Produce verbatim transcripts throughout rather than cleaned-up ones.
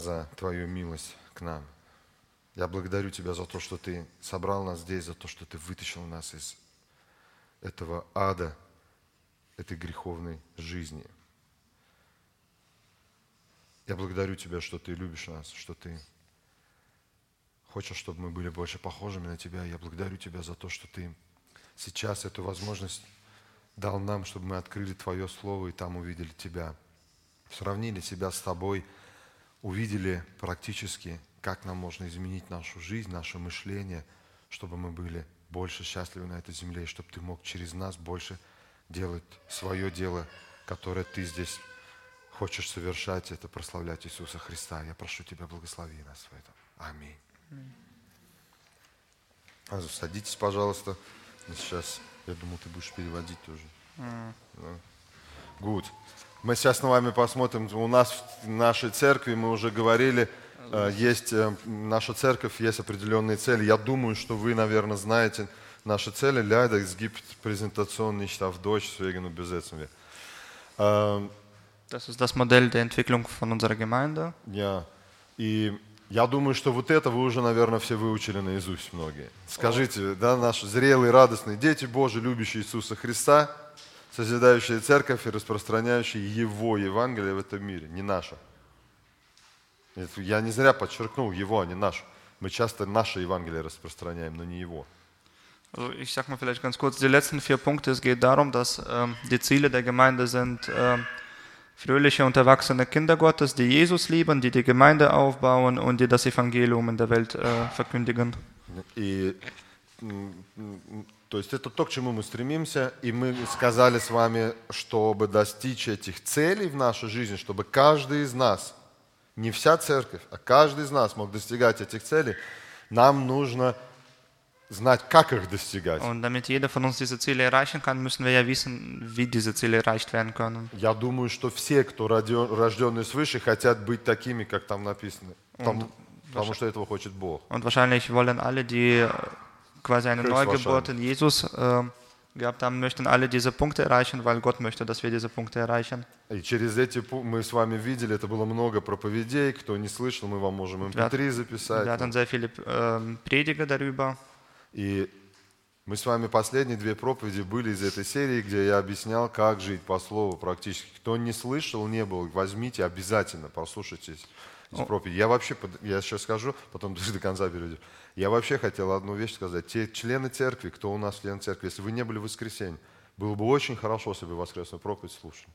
за Твою милость к нам. Я благодарю Тебя за то, что Ты собрал нас здесь, за то, что Ты вытащил нас из этого ада, этой греховной жизни. Я благодарю Тебя, что Ты любишь нас, что Ты хочешь, чтобы мы были больше похожими на Тебя. Я благодарю Тебя за то, что Ты сейчас эту возможность дал нам, чтобы мы открыли Твое Слово и там увидели Тебя. Сравнили себя с Тобой, увидели практически, как нам можно изменить нашу жизнь, наше мышление, чтобы мы были больше счастливы на этой земле, и чтобы Ты мог через нас больше делать свое дело, которое Ты здесь хочешь совершать, это прославлять Иисуса Христа. Я прошу Тебя, благослови нас в этом. Аминь. А, садитесь, пожалуйста. Сейчас, я думал, ты будешь переводить тоже. Good. Мы сейчас с вами посмотрим, у нас в нашей церкви, мы уже говорили, есть наша церковь, есть определенные цели. Я думаю, что вы, наверное, знаете наши цели. Leider, es gibt Präsentation nicht auf Deutsch, deswegen übersetzen wir. Das ist das Modell der Entwicklung von unserer Gemeinde. Ja, и я думаю, что вот это вы уже, наверное, все выучили наизусть многие. Скажите, да, наши зрелые, радостные дети Божьи, любящие Иисуса Христа, созидающие церковь и распространяющие Его Евангелие в этом мире, не наше. Я не зря подчеркнул Его, а не наше. Мы часто наше Евангелие распространяем, но не Его. Also ich sage mal vielleicht ganz kurz die letzten vier Punkte. Es geht darum, dass ähm, die Ziele der Gemeinde sind ähm, fröhliche und erwachsene Kinder Gottes, die Jesus lieben, die die Gemeinde aufbauen und die das Evangelium in der Welt äh, verkündigen. И, то есть это то, к чему мы стремимся, и мы сказали с вами, чтобы достичь этих целей в нашей жизни, чтобы каждый из нас, не вся церковь, а каждый из нас мог достигать этих целей, нам нужно знать, как их достигать. Und damit jeder von uns diese Ziele erreichen kann, müssen wir ja wissen, wie diese Ziele erreicht werden können. Я думаю, что все, кто рожденные свыше, хотят быть такими, как там написано, потому, потому что этого хочет Бог. Und wahrscheinlich wollen alle, die quasi eine Neugeburt in Jesus äh, gehabt haben, möchten alle diese Punkte erreichen, weil Gott möchte, dass wir diese Punkte erreichen. И через эти мы с вами видели, это было много проповедей, кто не слышал, мы вам можем эм пи три записать. Wir hatten sehr viele äh, Prediger darüber. И мы с вами последние две проповеди были из этой серии, где я объяснял, как жить по слову практически. Кто не слышал, не был, возьмите обязательно, послушайте эти проповеди. Я вообще, я сейчас скажу, потом ты до конца перейдешь. Я вообще хотел одну вещь сказать. Те члены церкви, кто у нас член церкви, если вы не были в воскресенье, было бы очень хорошо, если бы воскресную проповедь слушали.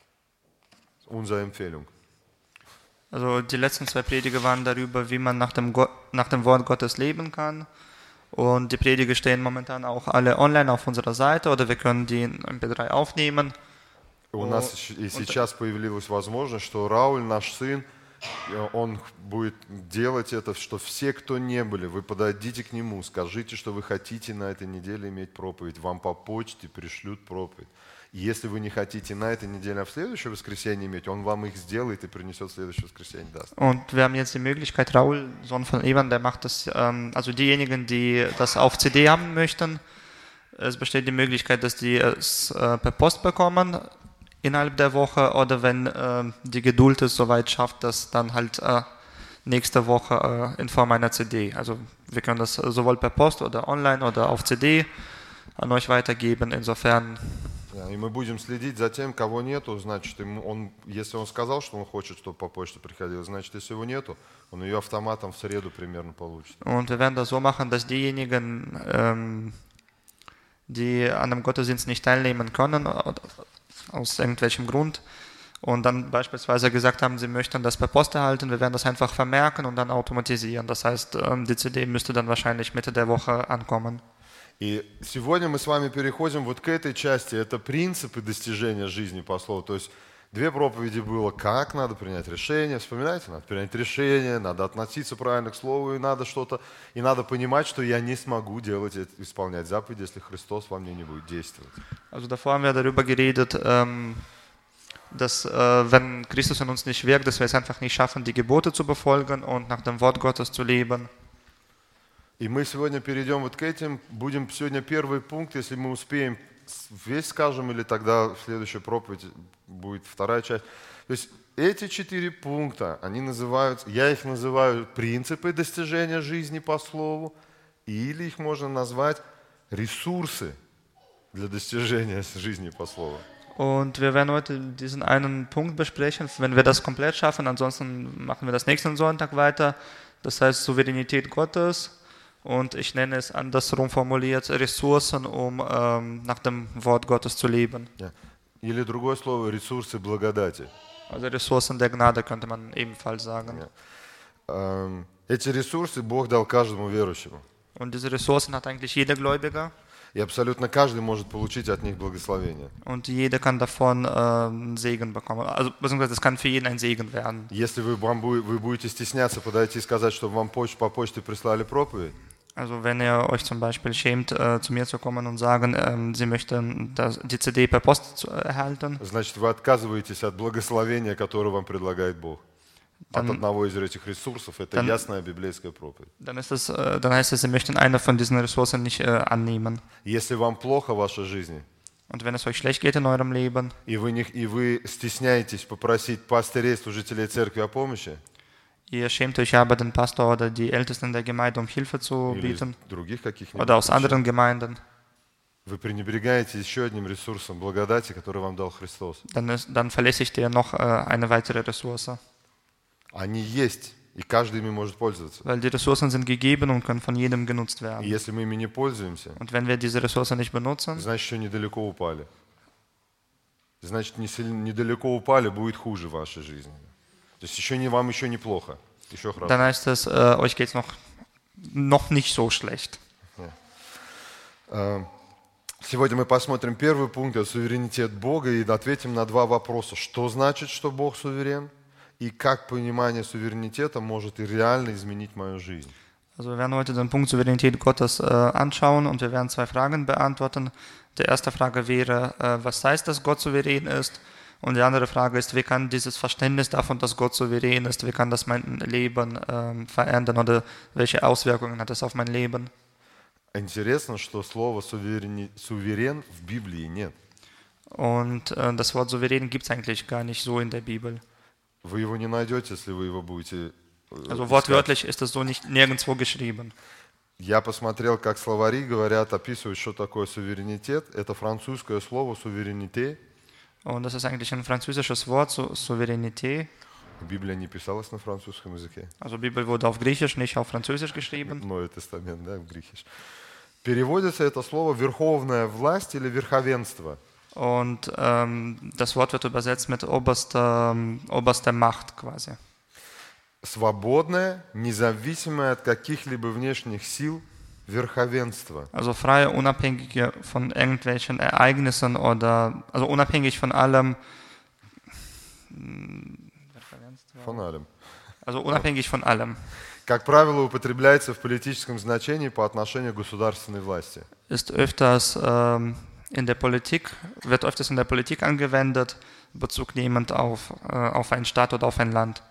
Unsere Empfehlung. Also die letzten zwei Prediger waren darüber, wie man nach dem, Go- nach dem Wort Gottes leben kann. Und die Prediger stehen momentan auch alle online auf unserer Seite oder wir können die in эм пи три aufnehmen. У нас и сейчас появилась возможность, что Рауль, наш сын, он будет делать это, что все, кто не были, вы подойдите к нему, скажите, что вы хотите на этой неделе иметь проповедь, вам по почте пришлют проповедь. И если вы не хотите на этой неделе, а в следующее воскресенье иметь, он вам их сделает и принесет в следующее воскресенье, даст. Und wir haben jetzt die Möglichkeit, Raul, Sohn von Ivan, der macht das, ähm, also diejenigen, die das auf C D haben möchten, es besteht die Möglichkeit, dass die es äh, per Post bekommen innerhalb der Woche oder wenn äh, die Geduld es soweit schafft, das dann halt äh, nächste Woche äh, in Form einer C D. Also wir können das sowohl per Post oder online oder auf C D an euch weitergeben, insofern. И мы будем следить за тем, кого нету, значит, ему он, если он сказал, что он хочет, чтобы по почте приходило, значит, если его нету, он ее автоматом в среду примерно получит. Und wir werden das so machen, dass diejenigen, ähm, die an dem Gottesdienst nicht teilnehmen können, aus irgendwelchem Grund, und dann beispielsweise gesagt haben, sie möchten das per Post erhalten, wir werden das einfach vermerken und dann automatisieren. Das heißt, die C D müsste dann wahrscheinlich Mitte der Woche ankommen. И сегодня мы с вами переходим вот к этой части, это принципы достижения жизни по слову. То есть две проповеди было, как надо принять решение, вспоминаете, надо принять решение, надо относиться правильно к слову, и надо что-то, и надо понимать, что я не смогу делать, исполнять заповеди, если Христос во мне не будет действовать. Also davor haben wir darüber geredet, ähm, dass äh, wenn Christus in uns nicht wirkt, dass wir es einfach nicht schaffen, die Gebote zu befolgen und nach dem Wort Gottes zu leben. И мы сегодня перейдем вот к этим, будем сегодня первый пункт, если мы успеем, весь скажем, или тогда следующая проповедь будет вторая часть. То есть эти четыре пункта, они называются, я их называю принципы достижения жизни по слову, или их можно назвать ресурсы для достижения жизни по слову. Und wir werden heute diesen einen Punkt besprechen, wenn wir das komplett schaffen. Ansonsten machen wir das nächsten Sonntag weiter. Das heißt Souveränität Gottes. Und ich nenne es andersrum formuliert Ressourcen, um ähm, nach dem Wort Gottes zu leben. Ja. Или другое слово ресурсы благодати. Also Ressourcen der Gnade könnte man ebenfalls sagen. Ja. Ähm, эти ресурсы Бог дал каждому верующему. Und diese Ressourcen hat eigentlich jeder Gläubiger. И абсолютно каждый может получить от них благословение. Und jeder kann davon äh, einen Segen bekommen. Also beziehungsweise es kann für jeden ein Segen werden. Если вы, вам, бу- вы будете стесняться подойти и сказать, чтобы вам поч- по почте прислали проповедь, Also wenn ihr euch zum Beispiel schämt, äh, zu mir zu kommen und sagen, ähm, sie möchten das, die C D per Post zu, äh, erhalten, значит, вы отказываетесь от благословения, которое вам предлагает Бог. От Dann- одного из этих ресурсов. Это dann- ясная библейская проповедь. dann, ist es, äh, dann heißt es, sie möchten eine von diesen Ressourcen nicht äh, annehmen. Если вам плохо в вашей жизни, Und wenn es euch schlecht geht in eurem Leben и вы, не, и вы стесняетесь попросить пастырей, служителей церкви о помощи, ihr schämt euch aber, den Pastor oder die Ältesten der Gemeinde um Hilfe zu или из bieten других каких-нибудь oder aus причин, anderen Gemeinden, вы пренебрегаете еще одним ресурсом благодати, который вам дал Христос. dann, ist, dann verlässigt ihr noch äh, eine weitere Ressource. Они есть, и каждый ими может пользоваться. Weil die Ressourcen sind gegeben und können von jedem genutzt И werden. если мы ими не пользуемся, Und wenn wir diese Ressource nicht benutzen, значит, еще недалеко упали. Значит, не сильно- недалеко упали, будет хуже в вашей жизни. То есть еще не, вам еще неплохо, еще хорошо. dann heißt es, äh, euch geht es noch, noch nicht so schlecht. Э, Сегодня мы посмотрим первый пункт, это суверенитет Бога, и ответим на два вопроса. Что значит, что Бог суверен? И как понимание суверенитета может и реально изменить мою жизнь? Also wir werden heute den Punkt Souveränität Gottes äh, anschauen und wir werden zwei Fragen beantworten. Die erste Frage wäre, äh, was heißt, dass Gott souverän ist? Und die andere Frage ist, wie kann dieses Verständnis davon, dass Gott souverän ist, wie kann das mein Leben ähm, verändern oder welche Auswirkungen hat es auf mein Leben? Интересно, что слова суверени- суверен в Библии нет. Und äh, das Wort souverän gibt es eigentlich gar nicht so in der Bibel. Вы его не найдете, если вы его будете э, Also искать. wortwörtlich ist es so nicht nirgendwo geschrieben. Я посмотрел, как словари говорят, описывают, что такое суверенитет. Это французское слово суверенité. Und das ist eigentlich ein französisches Wort, so Souveränität. Библия не писалась на французском языке. Also Bibel wurde auf Griechisch, nicht auf Französisch geschrieben. Новый Тестамент, да, в грехиш. Переводится это слово «верховная власть» или «верховенство». Und ähm, das Wort wird übersetzt mit oberster, ähm, oberster Macht quasi. Свободное, независимое от каких-либо внешних сил верховенство. Also freie, unabhängige von irgendwelchen Ereignissen oder, also unabhängig von allem, Von allem. also unabhängig von allem. Как правило, употребляется в политическом значении по отношению к государственной власти. Ist öfters ähm, in der Politik, wird öfters in der Politik angewendet, Bezug nehmend auf, äh, auf einen Staat oder auf ein Land.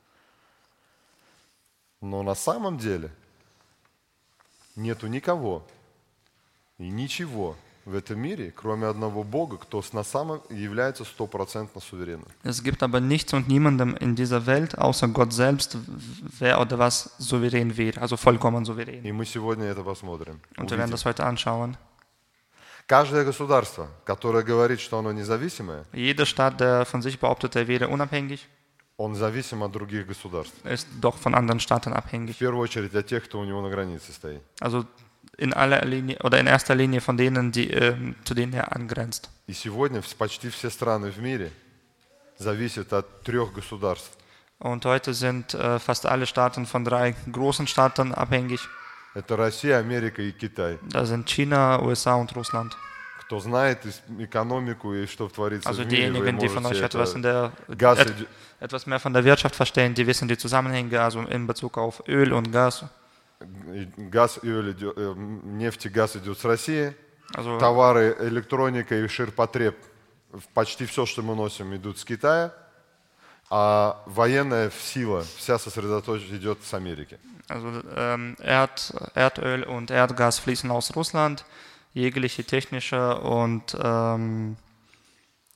Но на самом деле нету никого и ничего в этом мире, кроме одного Бога, кто с- на самом является стопроцентно суверенным. Es gibt aber nichts und niemandem in dieser Welt, außer Gott selbst, wer oder was souverän wäre, also vollkommen souverän. И мы сегодня это посмотрим. Und wir werden увидим. das heute anschauen. Каждое государство, которое говорит, что оно независимое, Jeder Staat, der von sich behauptet, er wäre unabhängig, он зависим от других государств. ist doch von anderen Staaten В abhängig. первую очередь от тех, кто у него на границе стоит. Also in aller Linie oder in erster Linie von denen, die, ähm, zu denen er angrenzt. И сегодня вс- почти все страны в мире зависят от трех государств. Und heute sind äh, fast alle Staaten von drei großen Staaten abhängig. Это Россия, Америка и Китай. Da sind China, U S A und Russland. Кто знает ис- экономику и что творится Also в мире, вы diejenigen, die von euch можете etwas, это- in der, Gas, et, etwas mehr von der Wirtschaft verstehen, die wissen die Zusammenhänge, also in Bezug auf Öl und Gas. и газ, и оль идет- э, нефть и газ идет с России. Also Товары, электроника и ширпотреб, почти все, что мы носим, идут с Китая. А военная сила вся сосредоточена идет с Америки. Also ähm, Erd, Erdöl und Erdgas fließen aus Russland, jegliche technische und ähm,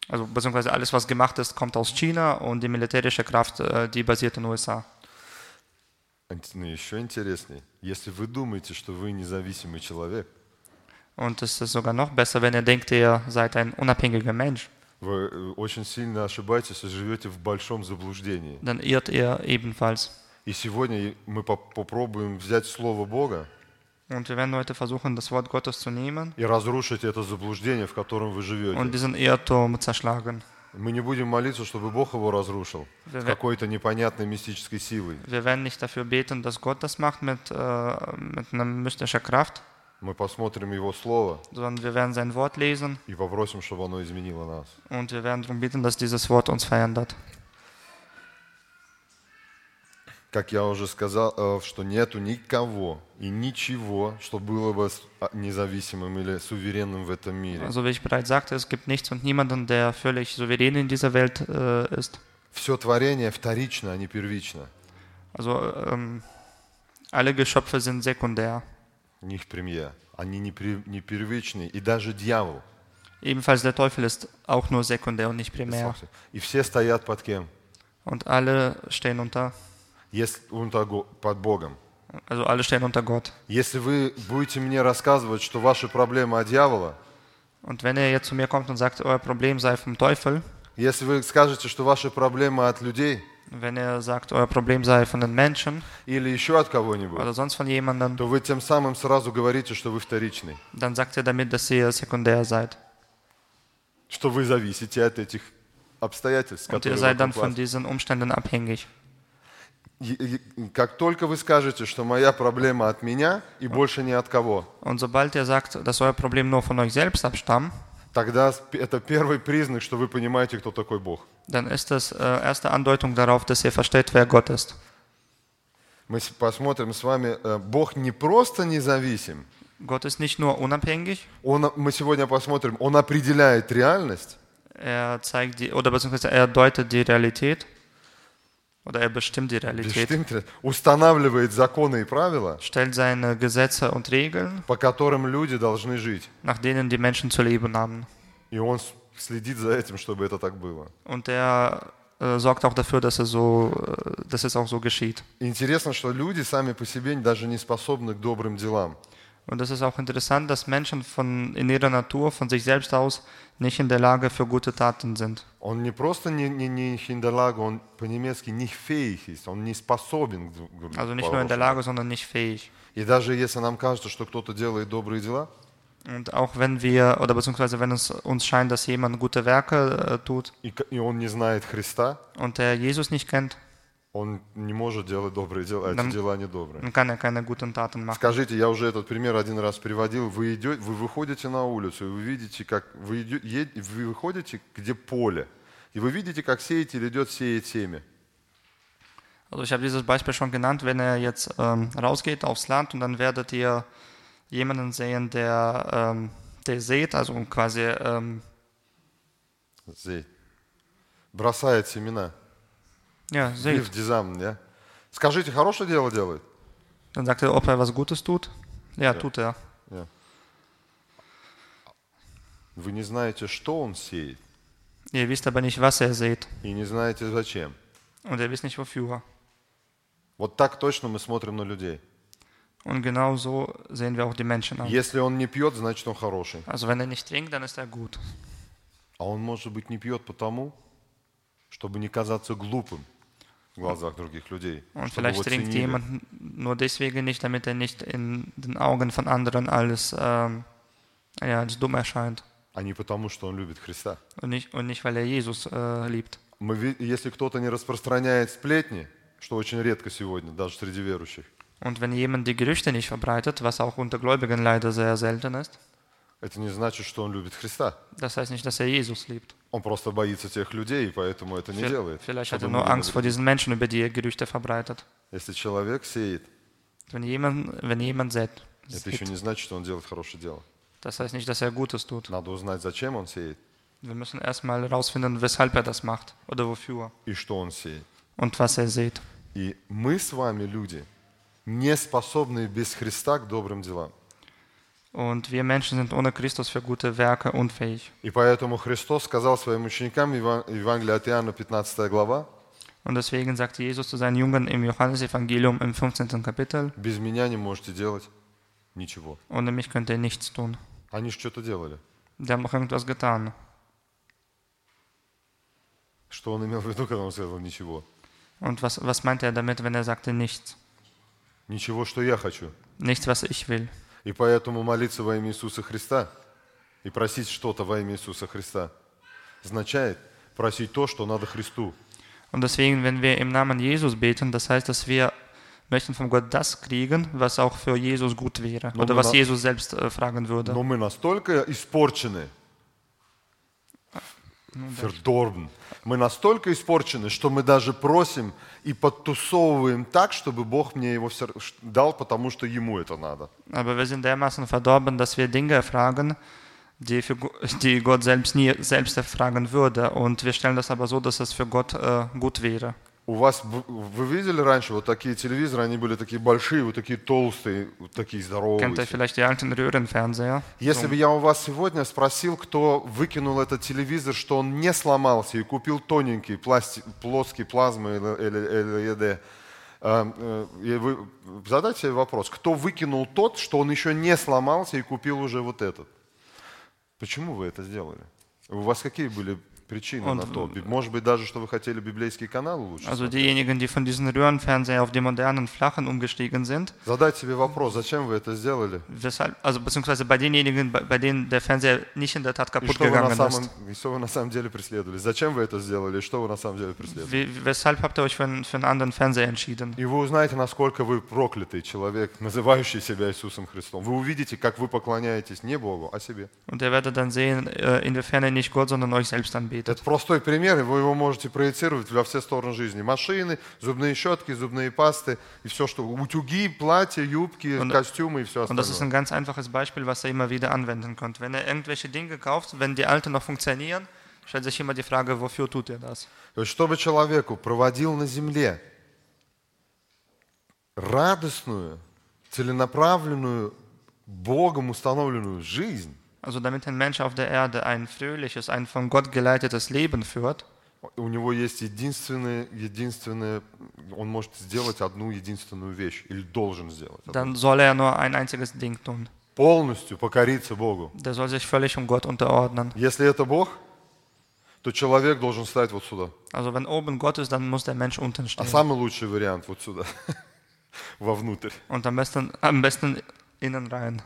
Also beziehungsweise alles, was gemacht ist, kommt aus China und die militärische Kraft, äh, die basiert in den U S A. Ну, еще интереснее, если вы думаете, что вы независимый человек, Und es ist sogar noch besser, wenn ihr denkt, ihr seid ein unabhängiger Mensch, вы э, очень сильно ошибаетесь и живете в большом заблуждении. dann irrt ihr ebenfalls. И сегодня мы поп- попробуем взять Слово Бога Und wir werden heute versuchen, das Wort Gottes zu nehmen и разрушить это заблуждение, в котором вы und живете. diesen Irrtum zerschlagen. Мы не будем молиться, чтобы Бог его разрушил Wir, с we- какой-то непонятной мистической силой. wir werden nicht dafür beten, dass Gott das macht mit, äh, mit einer mystischen Kraft, Мы посмотрим Его Слово sondern wir werden sein Wort lesen и попросим, чтобы оно изменило нас. und wir werden darum beten, dass dieses Wort uns verändert. Как я уже сказал, э, что нету никого и ничего, что было бы с- а, независимым или суверенным в этом мире. Also wie ich bereits sagte, es gibt nichts und niemanden, der völlig souverän in dieser Welt äh, ist. Все творение вторично, а не первично. Also ähm, alle Geschöpfe sind sekundär. Nicht премьер. Они не, пре- не первичные. И даже дьявол. Ebenfalls der Teufel ist auch nur sekundär und nicht primär. И все стоят под кем? Und alle stehen unter, Если, unter Го- под Богом. also alle stehen unter Gott. Если вы будете мне рассказывать, что ваши проблемы от дьявола, Und wenn ihr jetzt zu mir kommt und sagt, euer Problem sei vom Teufel, если вы скажете, что ваши проблемы от людей wenn ihr sagt, euer Problem sei von den Menschen или еще от кого-нибудь, oder sonst von jemandem, то вы тем самым сразу говорите, что вы вторичный, dann sagt ihr damit, dass ihr sekundär seid. что вы зависите от этих обстоятельств, Und ihr которые seid dann вокруг von вас. diesen Umständen abhängig. И- и- Как только вы скажете, что моя проблема от меня и больше ни от кого, Und sobald ihr sagt, dass euer Problem nur von euch selbst abstammt, тогда с- это первый признак, что вы понимаете, кто такой Бог. dann ist das äh, erste Andeutung darauf, dass ihr versteht, wer Gott ist. Мы с- посмотрим с вами, э, Бог не просто независим, Gott ist nicht nur unabhängig, он, мы сегодня посмотрим, Он определяет реальность, er zeigt die, oder beziehungsweise er deutet die Realität oder er bestimmt die Realität, bestimmt, устанавливает законы и правила, stellt seine Gesetze und Regeln, по которым люди должны жить. nach denen die Menschen zu leben haben. И Он с- следит за этим, чтобы это так было. Und er äh, sorgt auch dafür, dass es, so, äh, dass es auch so geschieht. Интересно, что люди сами по себе даже не способны к добрым делам. Und es ist auch interessant, dass Menschen von, in ihrer Natur, von sich selbst aus, nicht in der Lage für gute Taten sind. Он не просто не, не, не хиндалага, он по-немецки не фейх есть, он не способен к- к Also nicht nur in der хорошему. Lage, sondern nicht fähig. И даже если нам кажется, что кто-то делает добрые дела, Und auch wenn wir, oder beziehungsweise wenn es uns scheint, dass jemand gute Werke äh, tut и, к- и он не знает Христа, und der Jesus nicht kennt, он не может делать добрые дела, Нам- эти дела недобрые. dann kann er keine guten Taten machen. Скажите, я уже этот пример один раз приводил. Вы, идете, вы выходите на улицу, и вы видите, как вы, иде- е- вы выходите, где поле, и вы видите, как сеятель идет сеять семя. Also ich habe dieses Beispiel schon genannt, wenn er jetzt ähm, rausgeht aufs Land und dann werdet ihr jemanden sehen, der, ähm, der sät, also quasi ähm, Сеять. Бросает семена. ja, Вы sät. в дизайн, да? Скажите, хорошее дело делает? Dann sagt er, ob er was Gutes tut. Ja, Ja. tut er. Нет. Вы не знаете, что он сеет, Ihr wisst aber nicht, was er sät. и не знаете, зачем. Und ihr wisst nicht, wofür. Вот так точно мы смотрим на людей. Und genau so sehen wir auch die Menschen an. Если он не пьет, значит он хороший. Also wenn er nicht trinkt, dann ist er gut. А он, может быть, не пьет потому, чтобы не казаться глупым в глазах других людей. Und Чтобы его vielleicht trinkt ценили. jemand nur deswegen nicht, damit er nicht in den Augen von anderen als, ähm, ja, als dumm erscheint. А не потому, что он любит Христа. Und nicht, und nicht weil er Jesus äh, liebt. Мы, ви- если кто-то не распространяет сплетни, что очень редко сегодня, даже среди верующих, Und wenn jemand die Gerüchte nicht verbreitet, was auch unter Gläubigen leider sehr selten ist, это не значит, что он любит Христа. das heißt nicht, dass er Jesus liebt. Он просто боится тех людей, и поэтому это не Vi- делает. Vielleicht hat er чтобы nur мы не Angst vor diesen Menschen, über die er Gerüchte verbreitet. Если человек сеет, Wenn jemand, wenn jemand sät, это еще sät, не значит, что он делает хорошее дело. das heißt nicht, dass er Gutes tut. Надо узнать, зачем он сеет Wir müssen erstmal herausfinden, weshalb er das macht oder wofür и что он сеет. und was er sät. И мы с вами, люди, не способны без Христа к добрым делам. Und wir Menschen sind ohne Christus für gute Werke unfähig. И поэтому Христос сказал своим ученикам, Еван- Евангелие от Иоанна, пятнадцатая глава, Und deswegen sagte Jesus zu seinen Jüngern im Johannesevangelium im fünfzehnten Kapitel, без меня не можете делать ничего. ohne mich könnt ihr nichts tun. Они же что-то делали. Die haben auch irgendwas getan. Что он имел в виду, когда он сказал ничего? Und was, was meint er damit, wenn er sagte nichts? Ничего, что я хочу. Nichts, was ich will. И поэтому молиться во имя Иисуса Христа и просить что-то во имя Иисуса Христа означает просить то, что надо Христу. Und deswegen, wenn wir im Namen Jesus beten, das heißt, dass wir möchten von Gott das kriegen, was auch für Jesus gut wäre. Но Oder мы was на- Jesus selbst äh, fragen würde. Но мы настолько испорчены, Ну, да. verdorben, мы настолько испорчены, что мы даже просим и подтусовываем так, чтобы Бог мне его всё р- дал, потому что Ему это надо. Aber wir sind dermaßen verdorben, dass wir Dinge fragen, die, für, Go- die Gott selbst nie selbst fragen würde. Und wir stellen das aber so, dass es für Gott äh, gut wäre. У вас, б- вы видели раньше вот такие телевизоры, они были такие большие, вот такие толстые, вот такие здоровые. Kennt ihr vielleicht die alten Röhrenfernseher? Если So. бы я у вас сегодня спросил, кто выкинул этот телевизор, что он не сломался и купил тоненький пластик, плоский плазмы эл и ди, э, э, и вы задайте себе вопрос, кто выкинул тот, что он еще не сломался и купил уже вот этот? Почему вы это сделали? У вас какие были причины Он- на то? Би- Может быть, даже, что вы хотели библейские каналы лучше Also смотреть? diejenigen, die von diesen Röhrenfernseher auf die modernen flachen umgestiegen sind, Задайте себе вопрос, зачем вы это сделали? weshalb, also beziehungsweise bei denjenigen, bei, bei denen der Fernseher nicht in der Tat И kaputt что, вы на gegangen самом, ist. и что вы на самом деле преследовали? Зачем вы это сделали? И что вы на самом деле преследовали? Wie, weshalb habt ihr euch für einen, für einen anderen Fernseher entschieden? И вы узнаете, насколько вы проклятый человек, называющий себя Иисусом Христом. Вы увидите, как вы поклоняетесь не Богу, а себе. Und ihr werdet dann sehen, äh, inwiefern ihr nicht Gott, sondern euch selbst anbetet. Это простой пример, и вы его можете проецировать во все стороны жизни. Машины, зубные щетки, зубные пасты, и все, что... Утюги, платья, юбки, Und- костюмы и все Und das ist ein остальное. ganz einfaches Beispiel, was ihr immer wieder anwenden könnt. Wenn ihr irgendwelche Dinge kauft, wenn die alten noch funktionieren, stellt sich immer die Frage, wofür tut ihr das? То есть, чтобы человеку проводил на земле радостную, целенаправленную, Богом установленную жизнь, Also damit ein Mensch auf der Erde ein fröhliches, ein von Gott geleitetes Leben führt, у него есть единственное, единственное, он может сделать одну единственную вещь, или должен сделать. одну. dann soll er nur ein einziges Ding tun. Полностью покориться Богу. Der soll sich völlig um Gott unterordnen. Если это Бог, то человек должен стать вот сюда. Also wenn oben Gott ist, dann muss der Mensch unten А stehen. самый лучший вариант вот сюда, вовнутрь. Und am besten, am besten innen rein.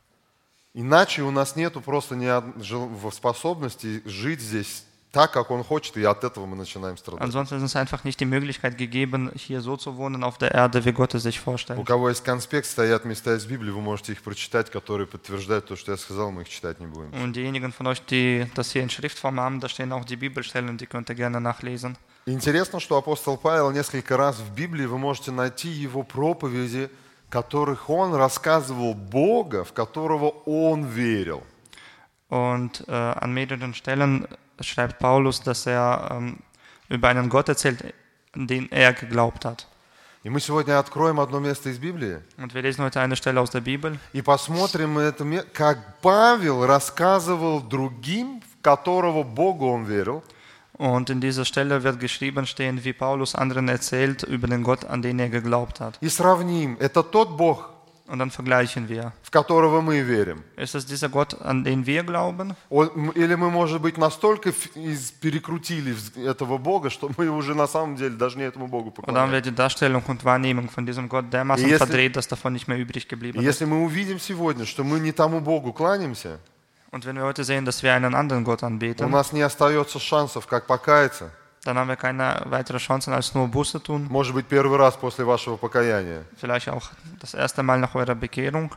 Иначе у нас нету просто ни од- жел- в- способности жить здесь так, как Он хочет, и от этого мы начинаем страдать. Ansonsten ist es einfach nicht die Möglichkeit gegeben, hier so zu wohnen auf der Erde, wie Gott es sich У vorstellt. кого есть конспект, стоят места из Библии, вы можете их прочитать, которые подтверждают то, что я сказал, мы их читать не будем. Und diejenigen von euch, die das hier in Schriftform haben, da stehen auch die Bibelstellen, die könnt ihr gerne nachlesen. Интересно, что апостол Павел несколько раз в Библии, вы можете найти его проповеди, которых он рассказывал Бога, в которого он верил. Und äh, an mehreren Stellen schreibt Paulus, dass er ähm, über einen Gott erzählt, an den er geglaubt hat. И мы сегодня откроем одно место из Библии Und wir lesen heute eine Stelle aus der Bibel и посмотрим, это, ме- как Павел рассказывал другим, в которого Бога он верил, und in dieser Stelle wird geschrieben stehen, wie Paulus anderen erzählt über den Gott, an den er geglaubt hat. и сравним. Это тот Бог, Und dann vergleichen wir. в которого мы верим. Ist es dieser Gott, an den wir glauben? Он- м- или мы, может быть, настолько ф- из- перекрутили вз- этого Бога, что мы уже на самом деле должны этому Богу Oder haben wir поклоняться. die Darstellung und Wahrnehmung von diesem Gott dermaßen Если- verdreht, dass davon nicht mehr übrig И geblieben ist? если мы увидим сегодня, что мы не тому Богу кланяемся, Und wenn wir heute sehen, dass wir einen anderen Gott у anbeten, нас не остается шансов, как покаяться. dann haben wir keine weitere Chancen, als nur Buße tun. Может быть, первый раз после вашего покаяния. Vielleicht auch das erste Mal nach eurer Bekehrung.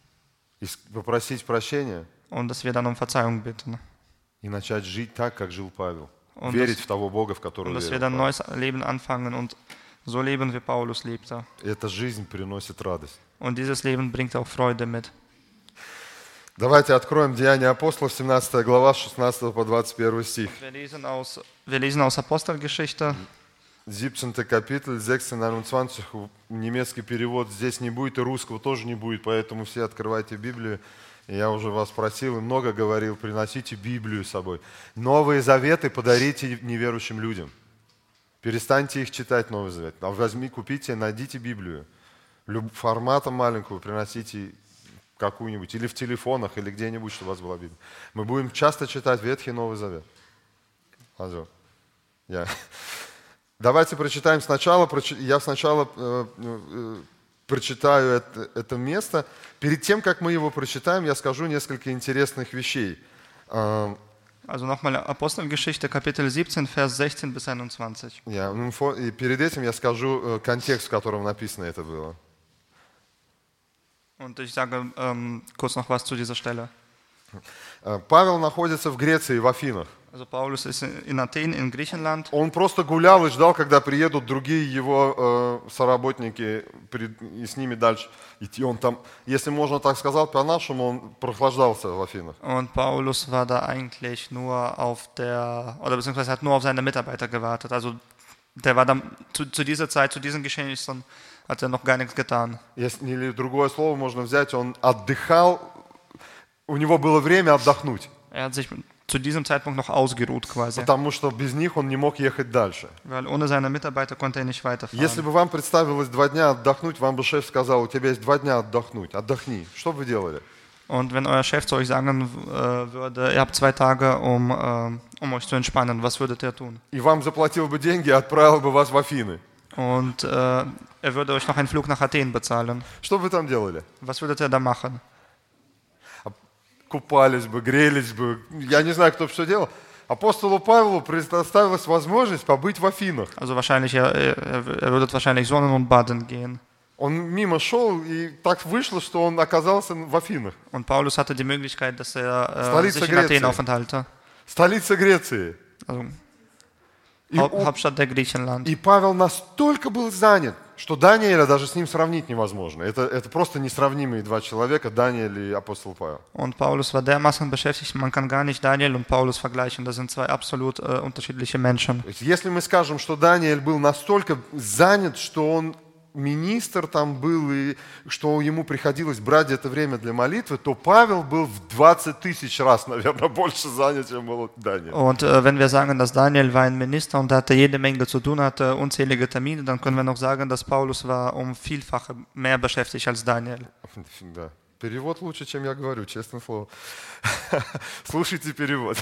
И с- попросить прощения Und dass wir dann um Verzeihung bitten. и начать жить так, как жил Павел. Он Верить дос- в того Бога, в которого Und dass wir верил dann ein Павел. neues Leben anfangen und so leben, wie Paulus lebte. Эта жизнь приносит радость. Und dieses Leben bringt auch Freude mit. Давайте откроем Деяния апостолов, семнадцатая глава, с шестнадцатого по двадцать первый стих. Wir lesen aus, wir lesen aus Apostelgeschichte, siebzehnter капиталь, sechzehn einundzwanzig, немецкий перевод здесь не будет, и русского тоже не будет, поэтому все открывайте Библию. И я уже вас просил и много говорил, приносите Библию с собой. Новые заветы подарите неверующим людям. Перестаньте их читать, Новый Завет. А возьми, купите, найдите Библию. Люб, форматом маленькую приносите какую-нибудь. Или в телефонах, или где-нибудь, чтобы у вас была Библия. Мы будем часто читать Ветхий и Новый Завет. Азо. Я. Давайте прочитаем сначала. Я сначала э, э, прочитаю это, это место. Перед тем, как мы его прочитаем, я скажу несколько интересных вещей. Also nochmal Apostelgeschichte, Kapitel siebzehn, Vers sechzehn bis einundzwanzig. Ja, и перед этим я скажу контекст, в котором написано это было. Und ich sage ähm, kurz noch was zu dieser Stelle. Павел находится в Греции, в Афинах. Also Paulus ist in Athen, in Griechenland. Он просто гулял и ждал, когда приедут другие его э, соработники, и с ними дальше идти. Он там, если можно так сказать, по-нашему, он прохлаждался в Афинах. Und Paulus war da eigentlich nur auf der, oder beziehungsweise hat nur auf seine Mitarbeiter gewartet. Also der war dann zu, zu dieser Zeit, zu diesen Geschehnissen, hat er noch gar nichts getan. Если, или другое слово можно взять, он отдыхал, у него было время отдохнуть. Er hat sich zu diesem Zeitpunkt noch ausgeruht quasi. Потому что без них он не мог ехать дальше. Weil ohne seine Mitarbeiter konnte er nicht weiterfahren. Если бы вам представилось два дня отдохнуть, вам бы шеф сказал, у тебя есть два дня отдохнуть, отдохни. Что бы вы делали? Und wenn euer Chef zu euch sagen äh, würde, ihr habt zwei Tage, um, äh, um euch zu entspannen, was würdet ihr tun? И вам заплатил бы деньги и отправил бы вас в Афины. Und äh, er würde euch noch einen Flug nach Athen bezahlen. Что бы вы там делали? Was würdet ihr da machen? Купались бы, грелись бы. Я не знаю, кто бы что делал. Апостолу Павлу предоставилась возможность побыть в Афинах. Also wahrscheinlich, er, er, er würde wahrscheinlich sonnen und baden gehen. Он мимо шел, и так вышло, что он оказался в Афинах. Und Paulus hatte die Möglichkeit, dass er äh, sich in Athen aufenthalte. Столица Греции. Also, И, Haupt, он, Hauptstadt der Griechenland. и Павел настолько был занят, что Даниэля даже с ним сравнить невозможно. Это, это просто несравнимые два человека, Даниэль и апостол Павел. Und Paulus war dermaßen beschäftigt, man kann gar nicht Daniel und Paulus vergleichen. Das sind zwei absolut äh, unterschiedliche Menschen. Если мы скажем, что Даниэль был настолько занят, что он министр там был, и что ему приходилось брать это время для молитвы, то Павел был в двадцать тысяч раз, наверное, больше занят, чем был Даниэль. Und äh, wenn wir sagen, dass Daniel war ein Minister und hatte jede Menge zu tun, hatte unzählige Termine, dann können wir noch sagen, dass Paulus war um Vielfache mehr beschäftigt als Daniel. Да. Перевод лучше, чем я говорю, честное слово. Слушайте перевод.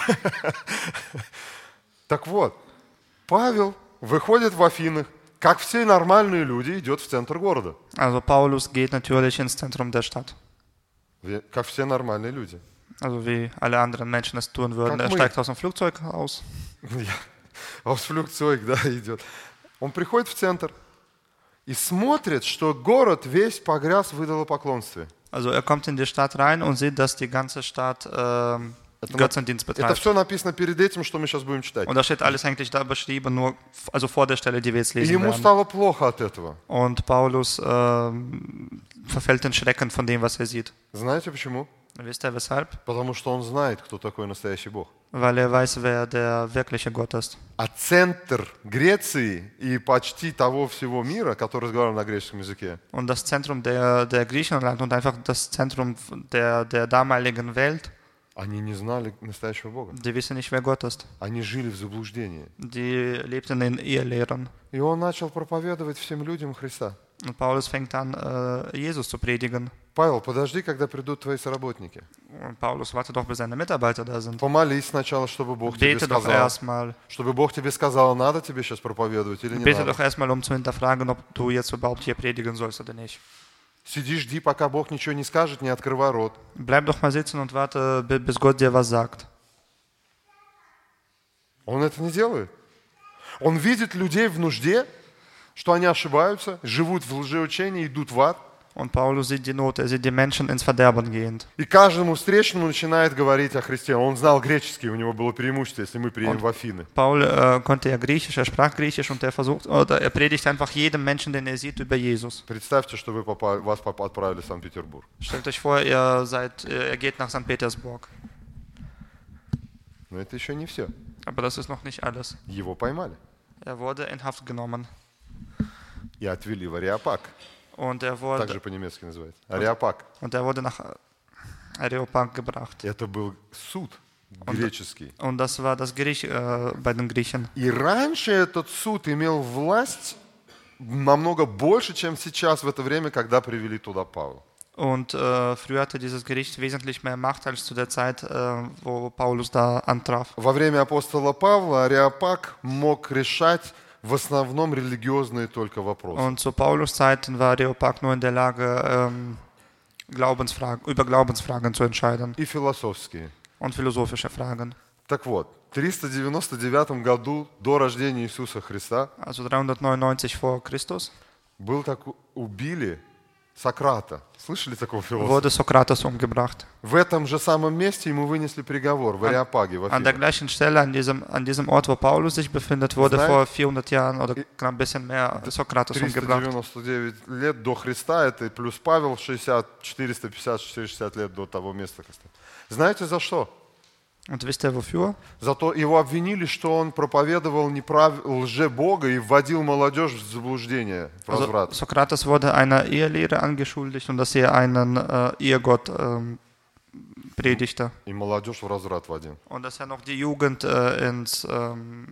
Так вот, Павел выходит в Афинах, как все нормальные люди, идет в центр города. Also Paulus geht natürlich ins Zentrum der Stadt. Как все нормальные люди. Also wie alle anderen Menschen es tun würden. Как Er мы. steigt aus dem Flugzeug aus. Aus Flugzeug, да, идет. Он приходит в центр и смотрит, что город весь погряз в идолопоклонстве. Also er kommt in die Stadt rein und sieht, dass die ganze Stadt ähm, Götzendienst Это betreibt. все написано перед этим, что мы сейчас будем читать. Und da steht alles eigentlich da beschrieben, nur f- also vor der Stelle, die wir jetzt И lesen ему werden. стало плохо от этого. Und Paulus ähm, verfällt in Schrecken von dem, was er sieht. Знаете почему? Wisst ihr weshalb? Потому что он знает, кто такой настоящий Бог. Weil er weiß, wer der wirkliche Gott ist. А центр Греции и почти того всего мира, который разговаривал на греческом языке, Und das Zentrum der, der Griechenland und einfach das Zentrum der, der damaligen Welt, они не знали настоящего Бога. die wissen nicht, wer Gott ist. Они жили в заблуждении. Die lebten in Irrlehren. И он начал проповедовать всем людям Христа. Und Paulus fängt an, äh, Jesus zu predigen. Павел, подожди, когда придут твои соработники. Und Paulus, warte doch, bis seine Mitarbeiter da sind. Помолись сначала, чтобы Бог тебе Bete doch сказал. erstmal. Чтобы Бог тебе сказал, надо тебе сейчас проповедовать или не Bete надо. doch erstmal, um zu hinterfragen, ob du jetzt überhaupt hier predigen sollst oder nicht. Сиди, жди, пока Бог ничего не скажет, не открывай рот. Bleib doch mal sitzen und warte, bi- bis Gott dir was sagt. Он это не делает. Он видит людей в нужде, что они ошибаются, живут в лжеучении, идут в ад. Und Paulus sieht die Not, er sieht die Menschen ins Verderben gehend. И каждому встречному начинает говорить о Христе. Он знал греческий, у него было преимущество, если мы приедем Он- в Афины. Paul äh, konnte ja Griechisch, er sprach Griechisch und er versucht, oder er predigt einfach jedem Menschen, den er sieht, über Jesus. Представьте, что вы попали, вас поп- отправили в Санкт-Петербург. Stellt euch vor, ihr seid, äh, er geht nach Sankt Petersburg. Но это еще не все. Aber das ist noch nicht alles. Его поймали Er wurde in Haft genommen и отвели в Ареопаг. und er Так wurde же по-немецки называется. Ареопаг. und er wurde nach Areopag gebracht. Это был суд греческий. Und das war das Gericht äh, bei den Griechen. И раньше этот суд имел власть намного больше, чем сейчас, в это время, когда привели туда Павла. Und äh, früher hatte dieses Gericht wesentlich mehr Macht als zu der Zeit, äh, wo Paulus da antraf. Во время апостола Павла Ареопаг мог решать в основном религиозные только вопросы. Und zu Paulus Zeiten war Areopag nur in der Lage, ähm, Glaubensfragen, über Glaubensfragen zu entscheiden И философские. und philosophische Fragen. Так вот, в триста девяносто девятом году до рождения Иисуса Христа Also dreihundertneunundneunzig vor Christus был так, убили Сократа. Слышали такого философа? wurde Sokrates umgebracht. В этом же самом месте ему вынесли приговор, в Ареопаге, в An der Афинах. gleichen Stelle, an diesem, an diesem Ort, wo Paulus sich befindet, wurde Знаешь, vor vierhundert Jahren oder knapp ein bisschen mehr Sokrates триста umgebracht. девяносто девять лет до Христа, это плюс Павел шестьдесят, четыреста пятьдесят четыреста шестьдесят лет до того места. Знаете за что? Und wisst ihr wofür? Зато его обвинили, что он проповедовал неправ... лже-бога и вводил молодежь в заблуждение, в Also, разврат. Sokrates wurde einer Ehelehre angeschuldigt und dass er einen äh, Ehegott ähm, predigte. И молодежь в разврат водил. Und dass er noch die Jugend äh, ins, ähm,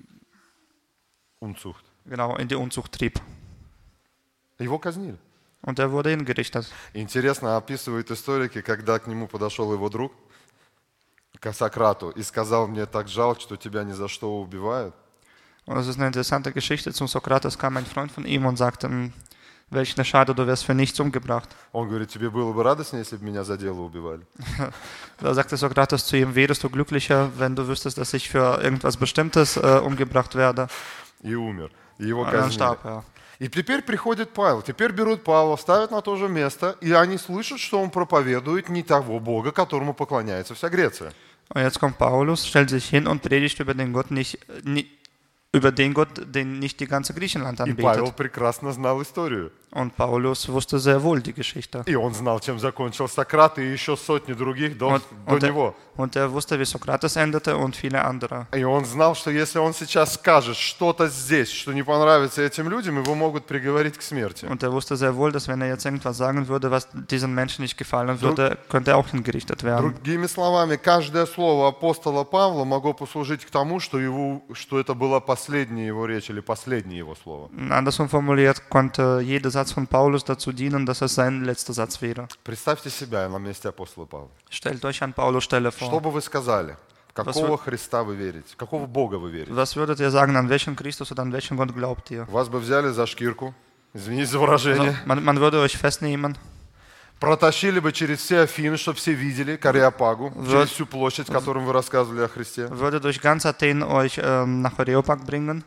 Унцухт. genau, in die Unzucht trieb. Его казнили. Und er wurde hingerichtet. Интересно описывают историки, когда к нему подошел его друг, к Сократу, и сказал: мне так жалко, что тебя ни за что убивают. Und das ist eine interessante Geschichte. Zum Sokrates kam ein Freund von ihm und sagte, "Hm, welch eine Schade, du wirst für nichts umgebracht." Он говорит: тебе было бы радостнее, если бы меня за дело убивали. Da sagte Sokrates zu ihm, wärest du glücklicher, wenn du wüsstest, dass ich für irgendwas Bestimmtes äh, umgebracht werde. И умер. И его Und dann казнили. starb er. И теперь приходит Павел. Теперь берут Павла, ставят на то же место, и они слышат, что он проповедует не того Бога, которому поклоняется вся Греция. Und jetzt kommt Paulus, stellt sich hin und predigt über den Gott nicht, nie, über den Gott, den nicht die ganze Griechenland И Павел anbetet. прекрасно знал историю. Und Paulus wusste sehr wohl die Geschichte. И он знал, чем закончил Сократ, и еще сотни других до, Und, до und, er, него. und er wusste, wie Sokrates endete und viele andere. И он знал, что если он сейчас skажет что-то здесь, что не понравится этим людям, его могут приговорить к смерти. Und er wusste sehr wohl, dass wenn er jetzt irgendwas sagen würde, was diesen Menschen nicht gefallen würde, könnte er auch hingerichtet werden. Другими словами, каждое слово апостола Павла могло послужить к тому, что, его, что это была последняя его речь или последнее его слово. Andersrum formuliert, konnte jeder Satz von Paulus dazu dienen, dass es sein letzter Satz wäre. Представьте себя на месте апостола Павла. Stellt euch an Paulus Stelle Что vor. бы вы сказали? Какого Христа вы верите? Какого Бога вы верите? Was würdet ihr sagen, an welchen Christus oder an welchen Gott glaubt ihr? Вас бы взяли за шкирку, извините за Also, выражение, man, man würde euch festnehmen, протащили бы через все Афины, чтобы все видели, к Ареопагу, Вот. через всю площадь, в которой вы рассказывали о Христе. würde durch ganz Athen euch ähm, nach Areopag bringen,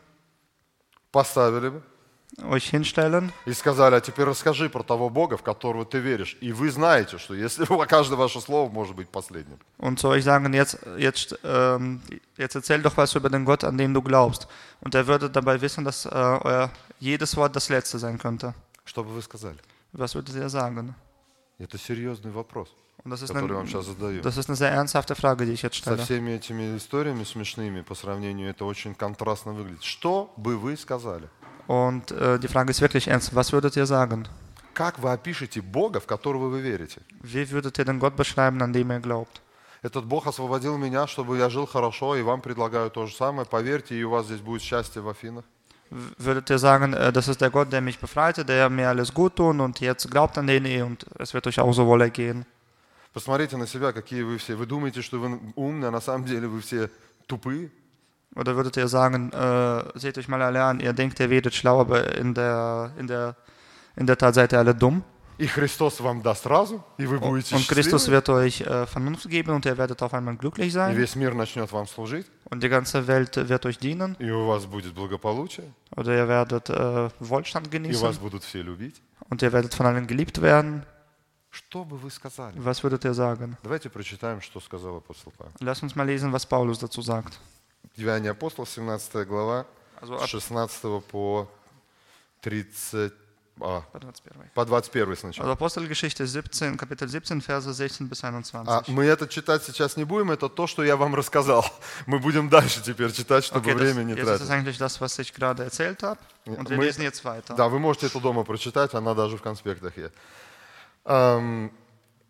Поставили бы euch hinstellen и сказали: а теперь расскажи про того Бога, в которого ты веришь. И вы знаете, что если каждое ваше слово может быть последним. und zu euch sagen, jetzt, jetzt, ähm, jetzt erzähl doch was über den Gott, an den du glaubst. Und er würde dabei wissen, dass äh, euer jedes Wort das letzte sein könnte. Что бы вы сказали? Was würdet ihr sagen? Это серьезный вопрос, Und das ist, который вам eine, сейчас задаю. das ist eine sehr ernsthafte Frage, die ich jetzt Со stelle. всеми этими историями смешными по сравнению это очень контрастно выглядит. Что бы вы сказали? Und äh, die Frage ist wirklich ernst. Was würdet ihr sagen? Как вы опишете Бога, в которого вы верите? Wie würdet ihr den Gott beschreiben, an dem ihr glaubt? Этот Бог освободил меня, чтобы я жил хорошо, и вам предлагаю то же самое. Поверьте, и у вас здесь будет счастье в Афинах. W- Würdet ihr sagen, äh, das ist der Gott, der mich befreite, der mir alles gut tut und jetzt glaubt an den und es wird euch auch so wohl ergehen? Посмотрите на себя, какие вы все. Вы думаете, что вы умные, а на самом деле вы все тупые. Oder würdet ihr sagen, äh, seht euch mal alle an, ihr denkt, ihr werdet schlau, aber in der, in der, in der Tat seid ihr alle dumm. И Христос вам даст разум, и вы будете Und Christus счастливы, wird euch äh, Vernunft geben und ihr werdet auf einmal glücklich и sein весь мир начнет вам служить, und die ganze Welt wird euch dienen и у вас будет благополучие, oder ihr werdet äh, Wohlstand и вас genießen будут все любить. und ihr werdet von allen geliebt werden. Что бы вы сказали? Was würdet ihr sagen? Давайте прочитаем, что сказал апостол Павел. Lasst uns mal lesen, was Paulus dazu sagt. Деяния апостолов, семнадцатая глава, Also с ab шестнадцатого по тридцать, а, двадцать первый. по двадцать первый сначала. Also Apostelgeschichte siebzehn, Kapitel siebzehn, Verse sechzehn bis А einundzwanzig. мы это читать сейчас не будем, это то, что я вам рассказал. Мы будем дальше теперь читать, чтобы Okay, das, время не jetzt ist es тратить. eigentlich das, was ich gerade erzählt habe. Und wir Мы- lesen jetzt weiter. Да, вы можете это дома прочитать, она даже в конспектах есть. Ам,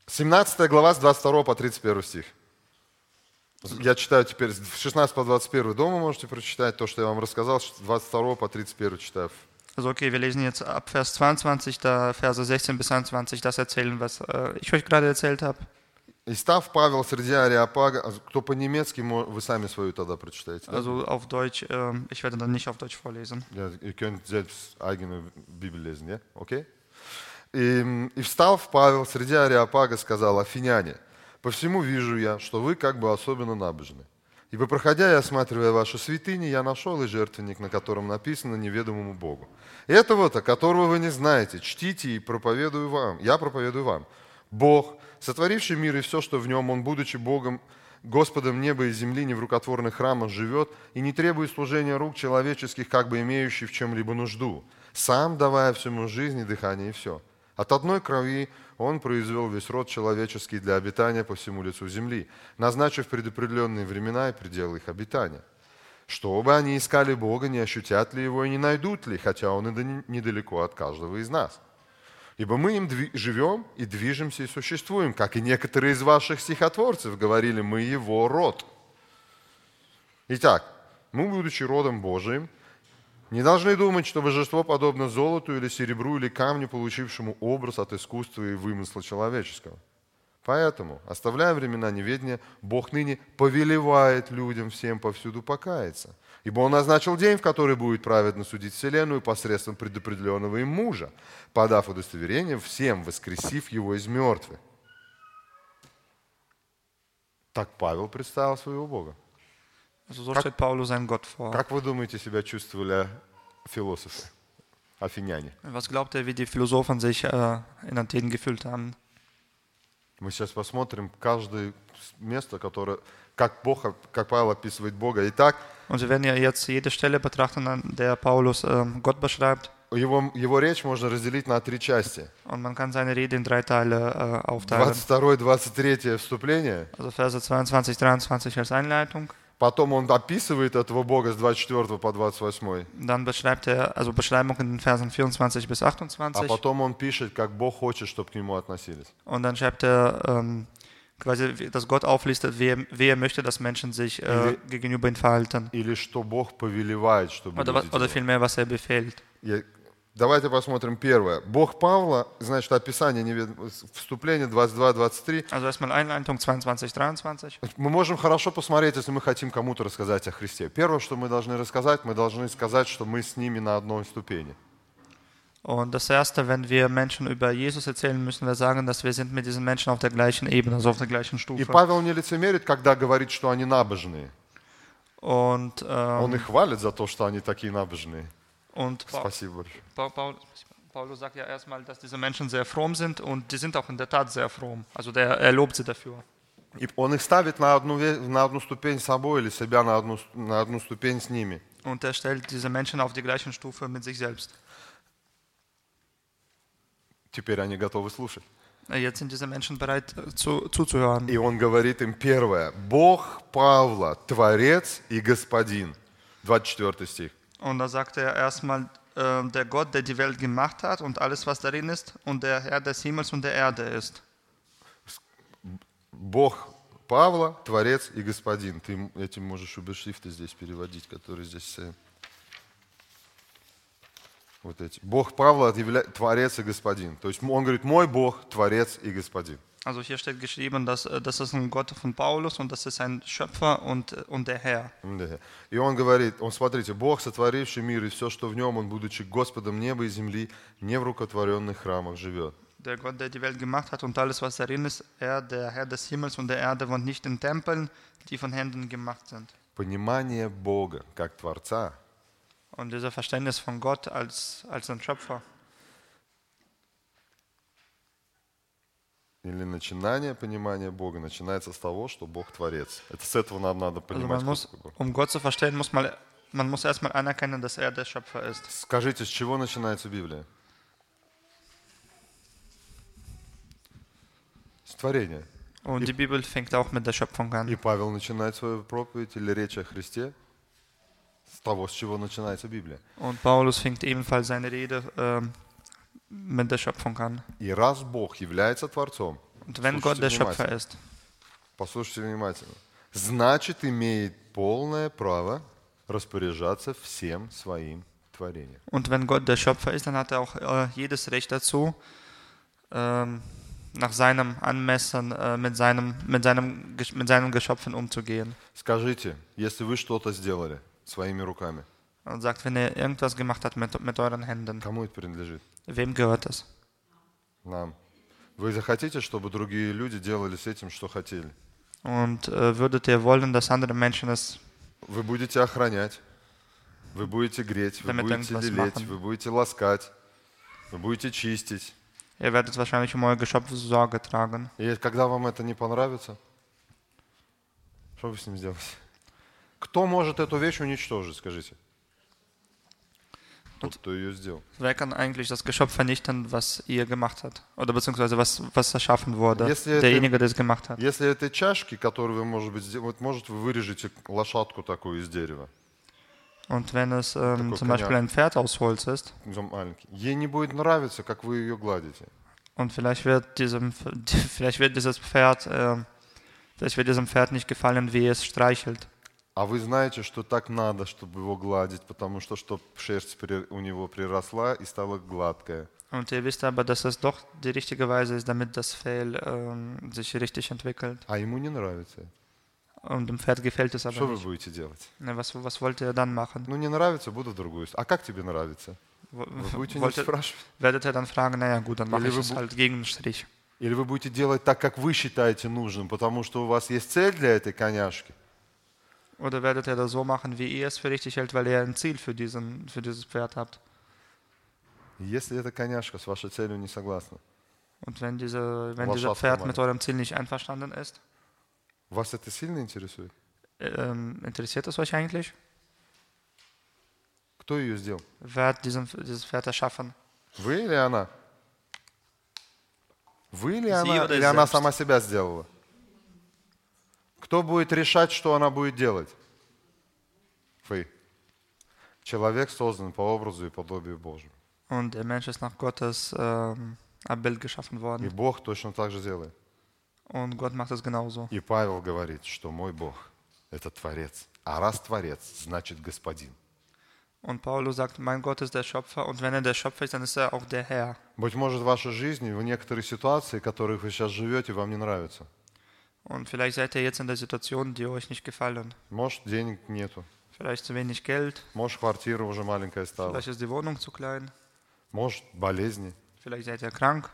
семнадцатая глава с двадцать второго по тридцать первый стих. Я читаю теперь с шестнадцатого по двадцать первый. Дома можете прочитать то, что я вам рассказал, с двадцать второго по тридцать первый читаю. Also okay, wir lesen jetzt ab Vers zweiundzwanzig, da Verse sechzehn bis einundzwanzig, das erzählen, was äh, ich euch gerade erzählt habe. «И став Павел среди Ареопага», кто по-немецки, вы сами свою тогда прочитаете. Also auf Deutsch, äh, ich werde dann nicht auf Deutsch vorlesen. Ja, ihr könnt selbst eigene Bibel lesen, ja? Okay? И, и встав Павел среди Ареопага, сказал: «Афиняне, по всему вижу я, что вы как бы особенно набожны. Ибо, проходя и осматривая ваши святыни, я нашел и жертвенник, на котором написано неведомому Богу. И этого-то, которого вы не знаете, чтите и проповедую вам. Я проповедую вам. Бог, сотворивший мир и все, что в нем, Он, будучи Богом, Господом неба и земли, не в рукотворных храмах живет и не требует служения рук человеческих, как бы имеющий в чем-либо нужду, сам давая всему жизнь и дыхание и все. От одной крови Он произвел весь род человеческий для обитания по всему лицу земли, назначив предопределенные времена и пределы их обитания. Чтобы они искали Бога, не ощутят ли Его и не найдут ли, хотя Он и недалеко от каждого из нас. Ибо мы им дви- живем и движемся и существуем, как и некоторые из ваших стихотворцев говорили, мы Его род. Итак, мы, будучи родом Божиим, не должны думать, что божество подобно золоту или серебру или камню, получившему образ от искусства и вымысла человеческого. Поэтому, оставляя времена неведения, Бог ныне повелевает людям всем повсюду покаяться. Ибо Он назначил день, в который будет праведно судить вселенную посредством предопределенного им мужа, подав удостоверение всем, воскресив его из мертвых». Так Павел представил своего Бога. Also so stellt Paulus seinen Gott vor. Как вы думаете, себя чувствовали философы, афиняне? Was glaubt ihr, wie die Philosophen sich äh, in Athen gefühlt haben? Мы сейчас посмотрим каждое место, которое, как Бог, как Павел описывает Бога. Итак, Und wir werden ja jetzt jede Stelle betrachten, an der Paulus ähm, Gott beschreibt. его, его речь можно разделить на три части. Und man kann seine Rede in drei Teile äh, aufteilen. двадцать второе двадцать третье вступление. Also Verse zweiundzwanzig, dreiundzwanzig als Einleitung. Потом он описывает этого Бога с двадцать четвёртого по двадцать восьмой. Dann beschreibt er, also Beschreibung in den Versen vierundzwanzig bis А achtundzwanzig. потом он пишет, как Бог хочет, чтобы к нему относились. Und dann schreibt er ähm, quasi, dass Gott auflistet, wie er, wie er möchte, dass Menschen sich äh, gegenüber ihm verhalten. Или что Бог повелевает, чтобы Oder, люди was- oder делали. vielmehr, was er befehlt. Я- Давайте посмотрим первое. Бог Павла, значит, описание, невед- вступление двадцать два двадцать три. Also erstmal Einleitung zweiundzwanzig, dreiundzwanzig. Мы можем хорошо посмотреть, если мы хотим кому-то рассказать о Христе. Первое, что мы должны рассказать, мы должны сказать, что мы с ними на одной ступени. Und das Erste, wenn wir Menschen über Jesus erzählen, müssen wir sagen, dass wir sind mit diesen Menschen auf der gleichen Ebene, also auf der gleichen И Stufe. Павел не лицемерит, когда говорит, что они набожные. Und, Он их ähm, хвалит за то, что они такие набожные. und Pa- Спасибо большое. Pa- Paul, Paulus sagt ja erstmal, dass diese Menschen sehr fromm sind und die sind auch in der Tat sehr fromm. Also der, er lobt sie dafür. И он их ставит на одну, ве- на одну ступень с собой или себя на одну, с- на одну ступень с ними. Und er stellt diese Menschen auf die gleichen Stufe mit sich selbst. Теперь они готовы слушать. Jetzt sind diese Menschen bereit äh, zu, zuzuhören. И он говорит им первое. Бог Павла, Творец и Господин. двадцать четвёртый стих. Und da sagt er erstmal, äh, der Gott, der die Welt gemacht hat und alles, was darin ist, und der Herr des Himmels und der Erde ist. Бог Павла, Творец и Господин. Ты м- этим можешь шрифты здесь переводить, которые здесь... э, Вот эти. Бог Павла объявля- Творец и Господин. То есть он говорит, мой Бог, Творец и Господин. Also hier steht geschrieben, dass äh, das ist ein Gott von Paulus und das ist ein Schöpfer und, und der Herr. Да. И он говорит, он, смотрите, Бог, сотворивший мир и все, что в нем, он, будучи Господом неба и земли, не в рукотворенных храмах живет. Der Gott, der die Welt gemacht hat und alles, was darin ist, er, der Herr des Himmels und der Erde, wohnt nicht in Tempeln, die von Händen gemacht sind. Понимание Бога как Творца Und dieser Verständnis von Gott als, als ein Schöpfer или начинание понимания Бога начинается с того, что Бог Творец. Это с этого нам надо Also понимать. man muss, кто такой Бог. um Gott zu verstehen, muss man, man muss erstmal anerkennen, dass er der Schöpfer ist. Скажите, с чего начинается Библия? С творения. Und die Bibel fängt auch mit der Schöpfung И an. Павел начинает свою проповедь или речь о Христе с того, с чего начинается Библия. Und Paulus fängt ebenfalls seine Rede ähm, mit der Schöpfung an. И раз Бог является Творцом, Und wenn Gott der Schöpfer ist, послушайте внимательно, значит, имеет полное право распоряжаться всем своим творением. und wenn Gott der Schöpfer ist, dann hat er auch äh, jedes Recht dazu, ähm, nach seinem Anmessen äh, mit seinem, mit seinem, Gesch- mit seinen Geschöpfen umzugehen. Скажите, если вы что-то сделали своими руками, Und sagt, wenn ihr irgendwas gemacht habt mit, mit euren Händen, кому это принадлежит? wem gehört es? Нам. Вы захотите, чтобы другие люди делали с этим, что хотели? Und äh, würdet ihr wollen, dass andere Menschen es Вы будете охранять, вы будете греть, вы Damit будете irgendwas лелеять, machen. вы будете ласкать, вы будете чистить. Ihr werdet wahrscheinlich um euer Geschöpf Sorge tragen. И когда вам это не понравится, что вы с ним сделаете? Кто может эту вещь уничтожить, скажите? Тот, кто ее сделал. Wer kann eigentlich das Geschöpf vernichten, was ihr gemacht habt? Oder beziehungsweise was, was erschaffen wurde? Если Derjenige, der es gemacht hat. Если это чашки, которые вы, может быть, сдел- вот, может, вы вырежете лошадку такую из дерева, Und wenn es ähm, Такой zum Beispiel Konjak. ein Pferd aus Holz ist, ну, маленький, ей не будет нравиться, как вы ее гладите. und vielleicht wird diesem, vielleicht wird dieses Pferd, ähm, vielleicht wird diesem Pferd nicht gefallen, wie es streichelt. А вы знаете, что так надо, чтобы его гладить, потому что, чтобы шерсть при- у него приросла и стала гладкая. Und ihr wisst aber, dass es doch die richtige Weise ist, damit das Fell ähm, sich richtig entwickelt. А ему не нравится это. Und dem Pferd gefällt es aber Что вы nicht. будете делать? Na, was, was wollt ihr dann machen? Ну, не нравится, буду в другую. А как тебе нравится? Wo- Вы будете не Wollt ihr, спрашивать. werdet ihr dann fragen, naja gut, dann mache Или ich вы es бу- halt gegen den Strich. Или вы будете делать так, как вы считаете нужным, потому что у вас есть цель для этой коняшки. Oder werdet ihr das so machen, wie ihr es für richtig hält, weil ihr ein Ziel für, diesen, für dieses Pferd habt? И если эта коняшка с вашей целью не согласна, Und wenn, diese, wenn Was dieser schaffst du Pferd mal? mit eurem Ziel nicht einverstanden ist, вас это сильно интересует? ähm, interessiert es euch eigentlich? Кто ее сделал? Wer hat diesen, dieses Pferd erschaffen? Вы или она? Вы или Sie она, oder или она selbst? сама себя сделала? Кто будет решать, что она будет делать? Вы. Человек создан по образу и подобию Божьему. Und der Mensch ist nach Gottes ähm, Abbild geschaffen И worden. Бог точно так же делает. Und Gott macht es genauso. И Павел говорит, что мой Бог – это Творец. А раз Творец, значит Господин. Und Paulus sagt, mein Gott ist der Schöpfer und wenn er der Schöpfer ist, dann ist er auch der Herr. Быть может, в вашей жизни, в некоторые ситуации, в которых вы сейчас живете, вам не нравятся. Und vielleicht seid ihr jetzt in der Situation, die euch nicht gefallen. Может, денег нету. Vielleicht zu wenig Geld, Может, квартира уже маленькая стала. vielleicht ist die Wohnung zu klein, Может, болезни. vielleicht seid ihr krank.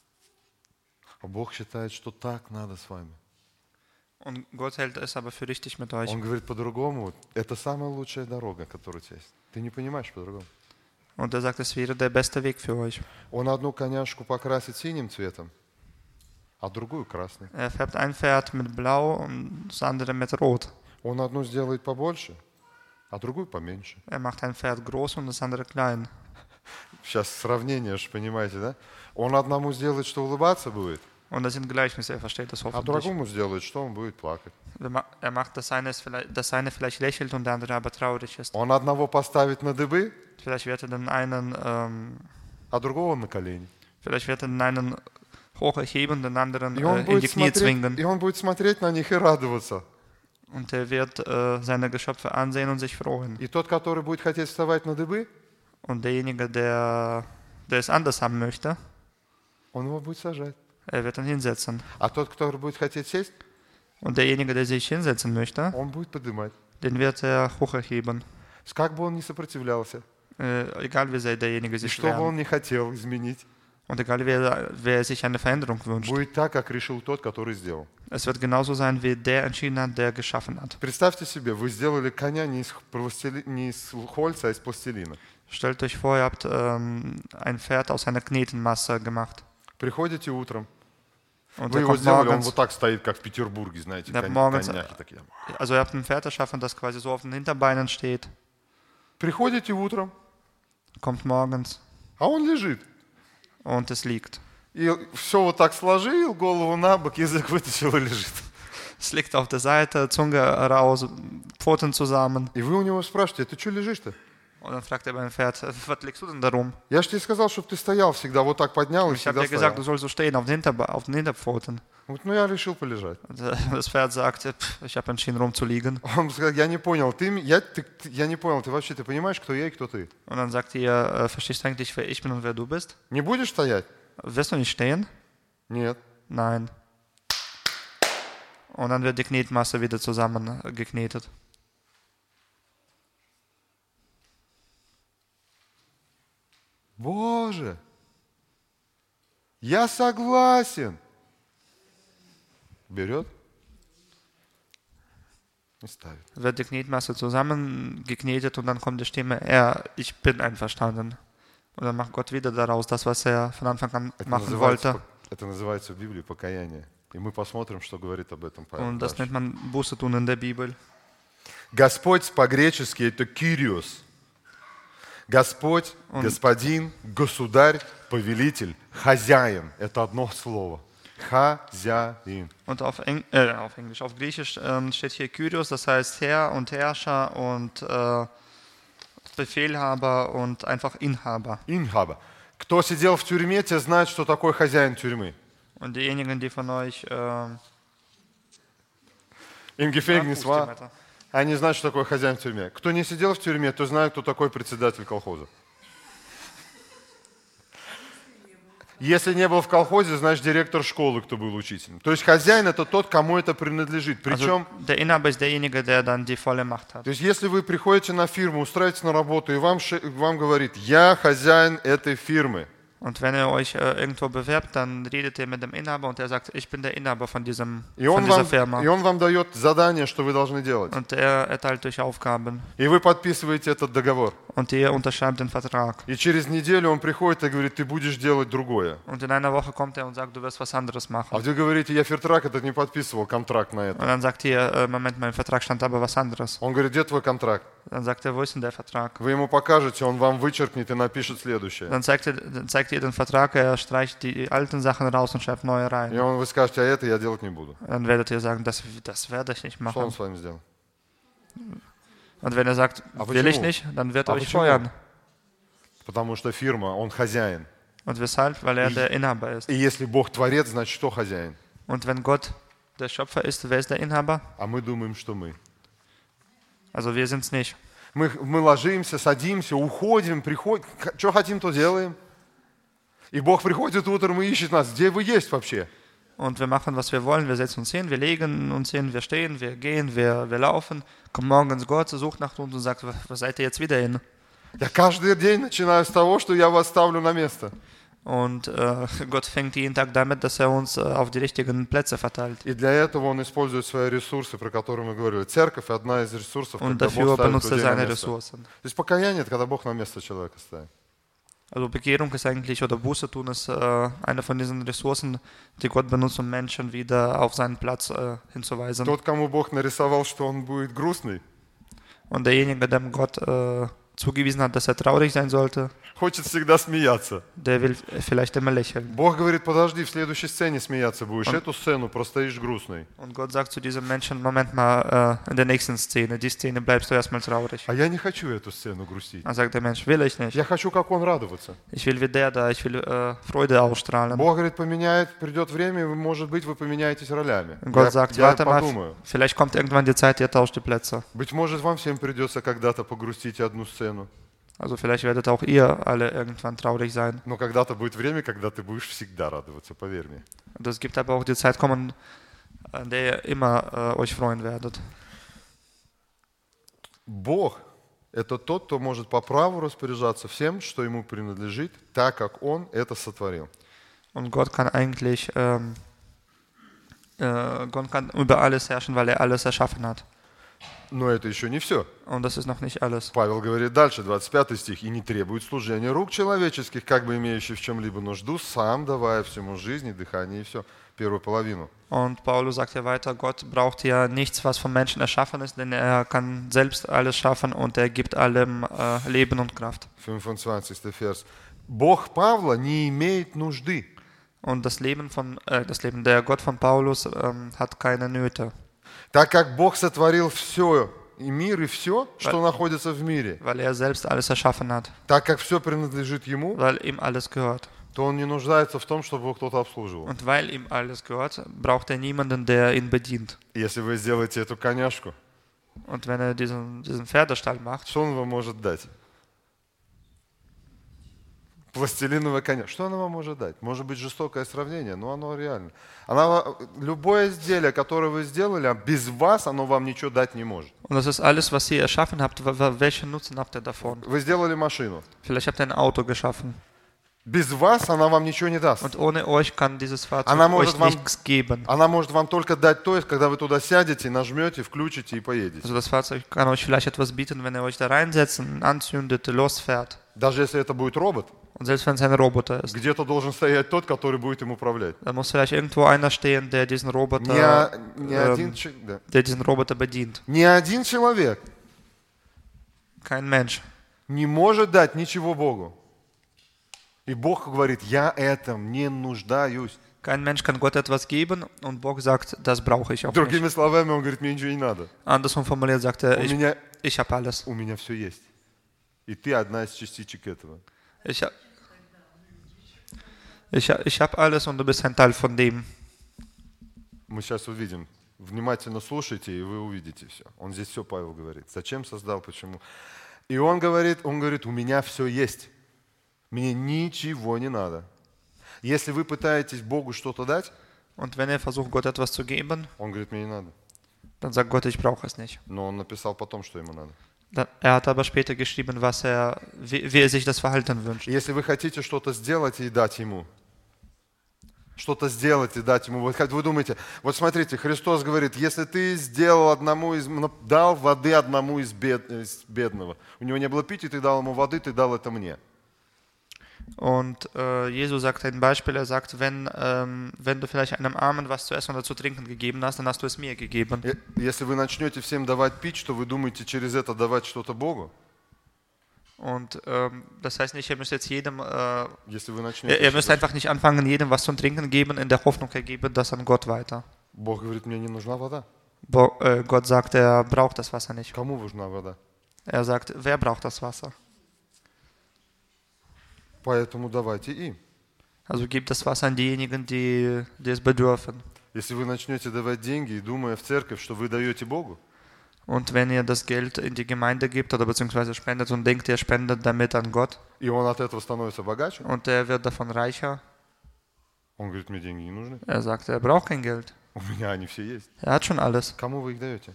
А Бог считает, что так надо с вами. Und Gott hält es aber für richtig mit euch. Он говорит по-другому. Это самая лучшая дорога, которая у тебя есть. Ты не понимаешь по-другому. Und er sagt, es wäre der beste Weg für euch. Он одну коняшку покрасит синим цветом, а другую красный. Er färbt ein Pferd mit Blau und das andere mit Rot. Он одну сделает побольше, а другую поменьше. Er macht ein Pferd groß und das andere klein. Сейчас сравнение, же понимаете, да? Он одному сделает, что улыбаться будет, Und das sind Gleichnisse, er versteht das а hoffentlich. другому сделает, что он будет плакать. Er macht, dass eine, ist vielleicht, dass eine vielleicht lächelt und der andere aber traurig ist. Он одного поставит на дыбы, Vielleicht wird er den einen, ähm, а другого на колени. vielleicht wird er den einen hoch erheben, den anderen И äh, он, in die будет Knie смотреть, zwingen. и он будет смотреть на них и радоваться. Und er wird äh, seine Geschöpfe ansehen und sich freuen. И тот, который будет хотеть вставать на дыбы, Und derjenige, der, der es anders haben möchte, он его будет сажать. er wird dann hinsetzen. А тот, который будет хотеть сесть, Und derjenige, der sich hinsetzen möchte, он будет поднимать. den wird er hoch erheben. Как бы он ни сопротивлялся, Äh, egal wie sehr derjenige и sich что бы он schwer. ни хотел изменить, Und egal wer, wer sich eine Veränderung wünscht. будет так, как решил тот, который сделал. Es wird genauso sein, wie der entschieden hat, der geschaffen hat. Представьте себе, вы сделали коня не из, пластили- не из хольца, а из пластилина. Stellt euch vor, ihr habt ähm, ein Pferd aus einer Knetenmasse gemacht. Приходите утром, Und вы ihr его kommt сделали, он morgens, вот так стоит, как в Петербурге, знаете, Да, кон- morgens- коняхи такие. also ihr habt ein Pferd erschaffen, das quasi so auf den Hinterbeinen steht. Приходите утром, Kommt morgens а он лежит. und es liegt. И все вот так сложил, голову на бок, язык вытащил и лежит. Es liegt auf der Seite, Zunge raus, Pfoten zusammen. И вы у него спрашиваете, ты что лежишь-то? Und dann fragt er mein Pferd, was legst du denn da rum? Я же тебе сказал, чтобы ты стоял всегда, вот так поднял и Ich habe всегда dir gesagt, du стоял. sollst so stehen auf den, Hinterbe auf den Hinterpfoten. Вот, ну я решил полежать. Und äh, das Pferd sagte, pff, ich habe entschieden rumzuliegen. Он сказал, я не понял, ты, м- я, ты, ты- я не понял, ты вообще, ты понимаешь, кто я и кто ты? Und dann sagte er, äh, verstehst du eigentlich, wer ich bin und wer du bist? Не будешь стоять? Wirst du nicht stehen? Нет. Nein. Und dann wird die Knetmasse wieder zusammen äh, geknetet. Боже, я согласен. Берет и ставит. Wird die Knetmasse zusammengeknetet und dann kommt die Stimme, ja, ich bin einverstanden. Und dann macht Gott wieder daraus das, was er von Anfang an Это machen называется, wollte. пок- это называется в Библии покаяние. И мы посмотрим, что говорит об этом Павел. Und das дальше. nennt man Buße tun in der Bibel. Господь по-гречески это Кириос. Господь, Он- господин, государь, повелитель, хозяин. Это одно слово. Хозяин. Und auf, Eng äh, auf Englisch, auf Griechisch ähm, steht hier Kyrios, das heißt Herr und Herrscher und äh, Befehlhaber und einfach Inhaber. Инхаба. Кто сидел в тюрьме, те знают, что такое хозяин тюрьмы. Und diejenigen, die von euch äh, Им Gefängnis Отпустим war. это. Они знают, что такое хозяин в тюрьме. Кто не сидел в тюрьме, то знает, кто такой председатель колхоза. Если не был в колхозе, значит директор школы, кто был учителем. То есть хозяин это тот, кому это принадлежит. Причем, Also der Inhaber ist derjenige, der dann die volle Macht hat. то есть если вы приходите на фирму, устраиваетесь на работу, и вам, ше- вам говорит, я хозяин этой фирмы, Und wenn ihr euch äh, irgendwo bewerbt, dann redet ihr mit dem Inhaber und der sagt, ich bin der Inhaber von, diesem, и von он, dieser вам, Firma. и он вам дает задание, что вы должны делать. Und er erteilt euch Aufgaben И вы подписываете этот договор. und ihr unterschreibt den Vertrag. И через неделю он приходит и говорит, ты будешь делать другое. Und in einer Woche kommt er und sagt, du wirst was anderes А machen. вы говорите, я Фертрак этот не подписывал контракт на это. Und dann sagt ihr, äh, Moment, mein Vertrag stand aber was anderes. Он говорит, где твой контракт? Dann sagt er, wo ist denn der Vertrag? Вы ему покажете, он вам вычеркнет и напишет следующее. Dann zeigt, er, dann zeigt ihr den Vertrag, er streicht die alten Sachen raus und schreibt neue И rein. он, вы скажете, а это я делать не буду. Dann werdet ihr sagen, das, das werde ich nicht Что он machen. с вами сделал? Und wenn er sagt, Aber will ich почему? nicht, dann wird er Aber euch почему? feuern. Потому что фирма, он хозяин. Und weshalb? Weil er der Inhaber ist. И если Бог творец, значит, что хозяин? Und wenn Gott der Schöpfer ist, wer ist der Inhaber? А мы думаем, что мы. Also wir sind es nicht. Мы, мы ложимся, садимся, уходим, приходим. Что хотим, то делаем. И Бог приходит утром и ищет нас. Где вы есть вообще? Und wir machen, was wir wollen. Wir setzen uns hin, wir legen uns hin, wir stehen, wir gehen, wir, wir laufen. Kommt morgens Gott, sucht nach uns und sagt, was seid ihr jetzt wieder hin? Я каждый день начинаю с того, что я вас ставлю на место. Und äh, Gott fängt jeden Tag damit, dass er uns äh, auf die richtigen Plätze verteilt. И для этого он использует свои ресурсы, про которые мы говорили. Церковь – одна из ресурсов, Und когда dafür Бог ставит benutzt er людей на seine место. Ressourcen. То есть покаяние – это когда Бог на место человека ставит. Also Bekehrung ist eigentlich, oder Buße tun ist äh, eine von diesen Ressourcen, die Gott benutzt, um Menschen wieder auf seinen Platz äh, hinzuweisen. Тот, кому Бог нарисовал, что он будет грустный, Und derjenige, dem Gott äh, zugewiesen hat, dass er traurig sein sollte, хочет всегда смеяться. der will vielleicht immer lächeln. Бог говорит, подожди, в следующей сцене смеяться будешь. Он- Эту сцену простоишь грустный. Und Gott sagt zu diesem Menschen, Moment mal, äh, in der nächsten Szene, die Szene bleibst du erstmal traurig. А я не хочу эту сцену грустить. Dann sagt der Mensch, will ich nicht. Я хочу, как он, радоваться. Ich will wie der da, ich will äh, Freude ausstrahlen. Бог говорит, поменяет, придет время, и, вы, может быть, вы поменяетесь ролями. Und Gott Я, sagt, я warte mal, подумаю. vielleicht kommt irgendwann die Zeit, ihr tauscht die Plätze. Быть может, вам всем придется когда-то погрустить одну сцену. Also vielleicht werdet auch ihr alle irgendwann traurig sein. Но когда-то будет время, когда ты будешь всегда радоваться, поверь мне. Und es gibt aber auch die Zeit kommen, an der ihr immer äh, euch freuen werdet. Бог – это тот, кто может по праву распоряжаться всем, что ему принадлежит, так как Он это сотворил. Und Gott kann eigentlich ähm, äh, Gott kann über alles herrschen, weil er alles erschaffen hat. Но это еще не все. Und das ist noch nicht alles. Павел говорит дальше, двадцать пятый стих. «И не требует служения рук человеческих, как бы имеющих в чем-либо нужду, сам давая всему жизни, дыхание и все». Первую половину. Und Paulus sagt ja weiter, Gott braucht ja nichts, was vom Menschen erschaffen ist, denn er kann selbst alles schaffen und er gibt allem äh, Leben und Kraft. пятнадцатый Vers. Бог Павла не имеет нужды. Und das Leben von, äh, das Leben, der Gott von Paulus ähm, hat keine Nöte. Так как Бог сотворил все и мир, и все, что находится в мире, weil er selbst alles erschaffen hat, так как все принадлежит Ему, weil ihm alles gehört. то Он не нуждается в том, чтобы его кто-то обслуживал. Und weil ihm alles gehört, braucht er niemanden, der ihn bedient. Если вы сделаете эту коняшку, Und wenn er diesen, diesen Pferdestall macht, что Он вам может дать? Пластилиновая коня. Что она вам может дать? Может быть жестокое сравнение, но оно реально. Она, любое изделие, которое вы сделали, без вас оно вам ничего дать не может. und das ist alles, was ihr erschaffen habt, wa- wa- welchen Nutzen habt ihr davon? Вы сделали машину. Vielleicht habt ihr ein Auto geschaffen Без вас она вам ничего не даст. und ohne euch kann dieses Fahrzeug Она может euch вам- nichts geben. Она может вам только дать то, когда вы туда сядете, нажмете, включите и поедете. Also das Fahrzeug kann euch vielleicht etwas bieten, wenn ihr euch da reinsetzt, anzündet, losfährt. Даже если это будет робот, Und selbst wenn es ein Roboter ist, где-то должен стоять тот, который будет им управлять. dann muss vielleicht irgendwo einer stehen, der diesen Не, Roboter, не ähm, один, че- да. der diesen Roboter bedient. Ни один человек Kein Mensch. не может дать ничего Богу. И Бог говорит, я этом не нуждаюсь. Kein Mensch kann Gott etwas geben und Gott sagt, das brauche ich auch nicht. Другими словами, он говорит, мне ничего не надо. Andersrum formuliert sagt er, У ich, меня, ich habe alles. у меня все есть. И ты одна из частичек этого. Ich, ha- ich, ha- ich habe alles und du bist ein Teil von dem. Мы сейчас увидим. Внимательно слушайте, и вы увидите все. Он здесь все, Павел говорит. Зачем создал, почему. И он говорит, он говорит, у меня все есть. Мне ничего не надо. Если вы пытаетесь Богу что-то дать, Und wenn er versucht, Gott etwas zu geben, он говорит, мне не надо. dann sagt Gott, ich brauche es nicht. Но он написал потом, что ему надо. Dann, er hat aber später geschrieben, was er, wie, wie er sich das Verhalten wünscht. Если вы хотите что-то сделать и дать ему, что-то сделать и дать ему, вот как вы думаете, вот смотрите, Христос говорит, если ты сделал одному из, дал воды одному из, бед, из бедного, у него не было пить, и ты дал ему воды, ты дал это мне. Und äh, Jesus sagt ein Beispiel, er sagt, wenn, ähm, wenn du vielleicht einem Armen was zu essen oder zu trinken gegeben hast, dann hast du es mir gegeben. И если вы начнете всем давать пить, что вы думаете через это давать что-то Богу? Und ähm, das heißt nicht, ihr müsst jetzt jedem, äh, Если вы ihr, начнете, ihr müsst einfach nicht anfangen, jedem was zum Trinken geben, in der Hoffnung, er gebe das an Gott weiter. Бог говорит, мне не нужна вода. Bo, äh, Gott sagt, er braucht das Wasser nicht. Кому нужна вода? Er sagt, wer braucht das Wasser? Поэтому давайте им. Also gibt das Wasser an diejenigen, die, die es bedürfen. Если вы начнете давать деньги и думая в церковь, что вы даете Богу, Und wenn ihr das Geld in die Gemeinde gibt oder beziehungsweise spendet und denkt, ihr spendet damit an Gott и он от этого становится богаче, und er wird davon reicher, он говорит, мне деньги не нужны. er sagt, er braucht kein Geld. У меня они все есть. Er hat schon alles. Кому вы их даете?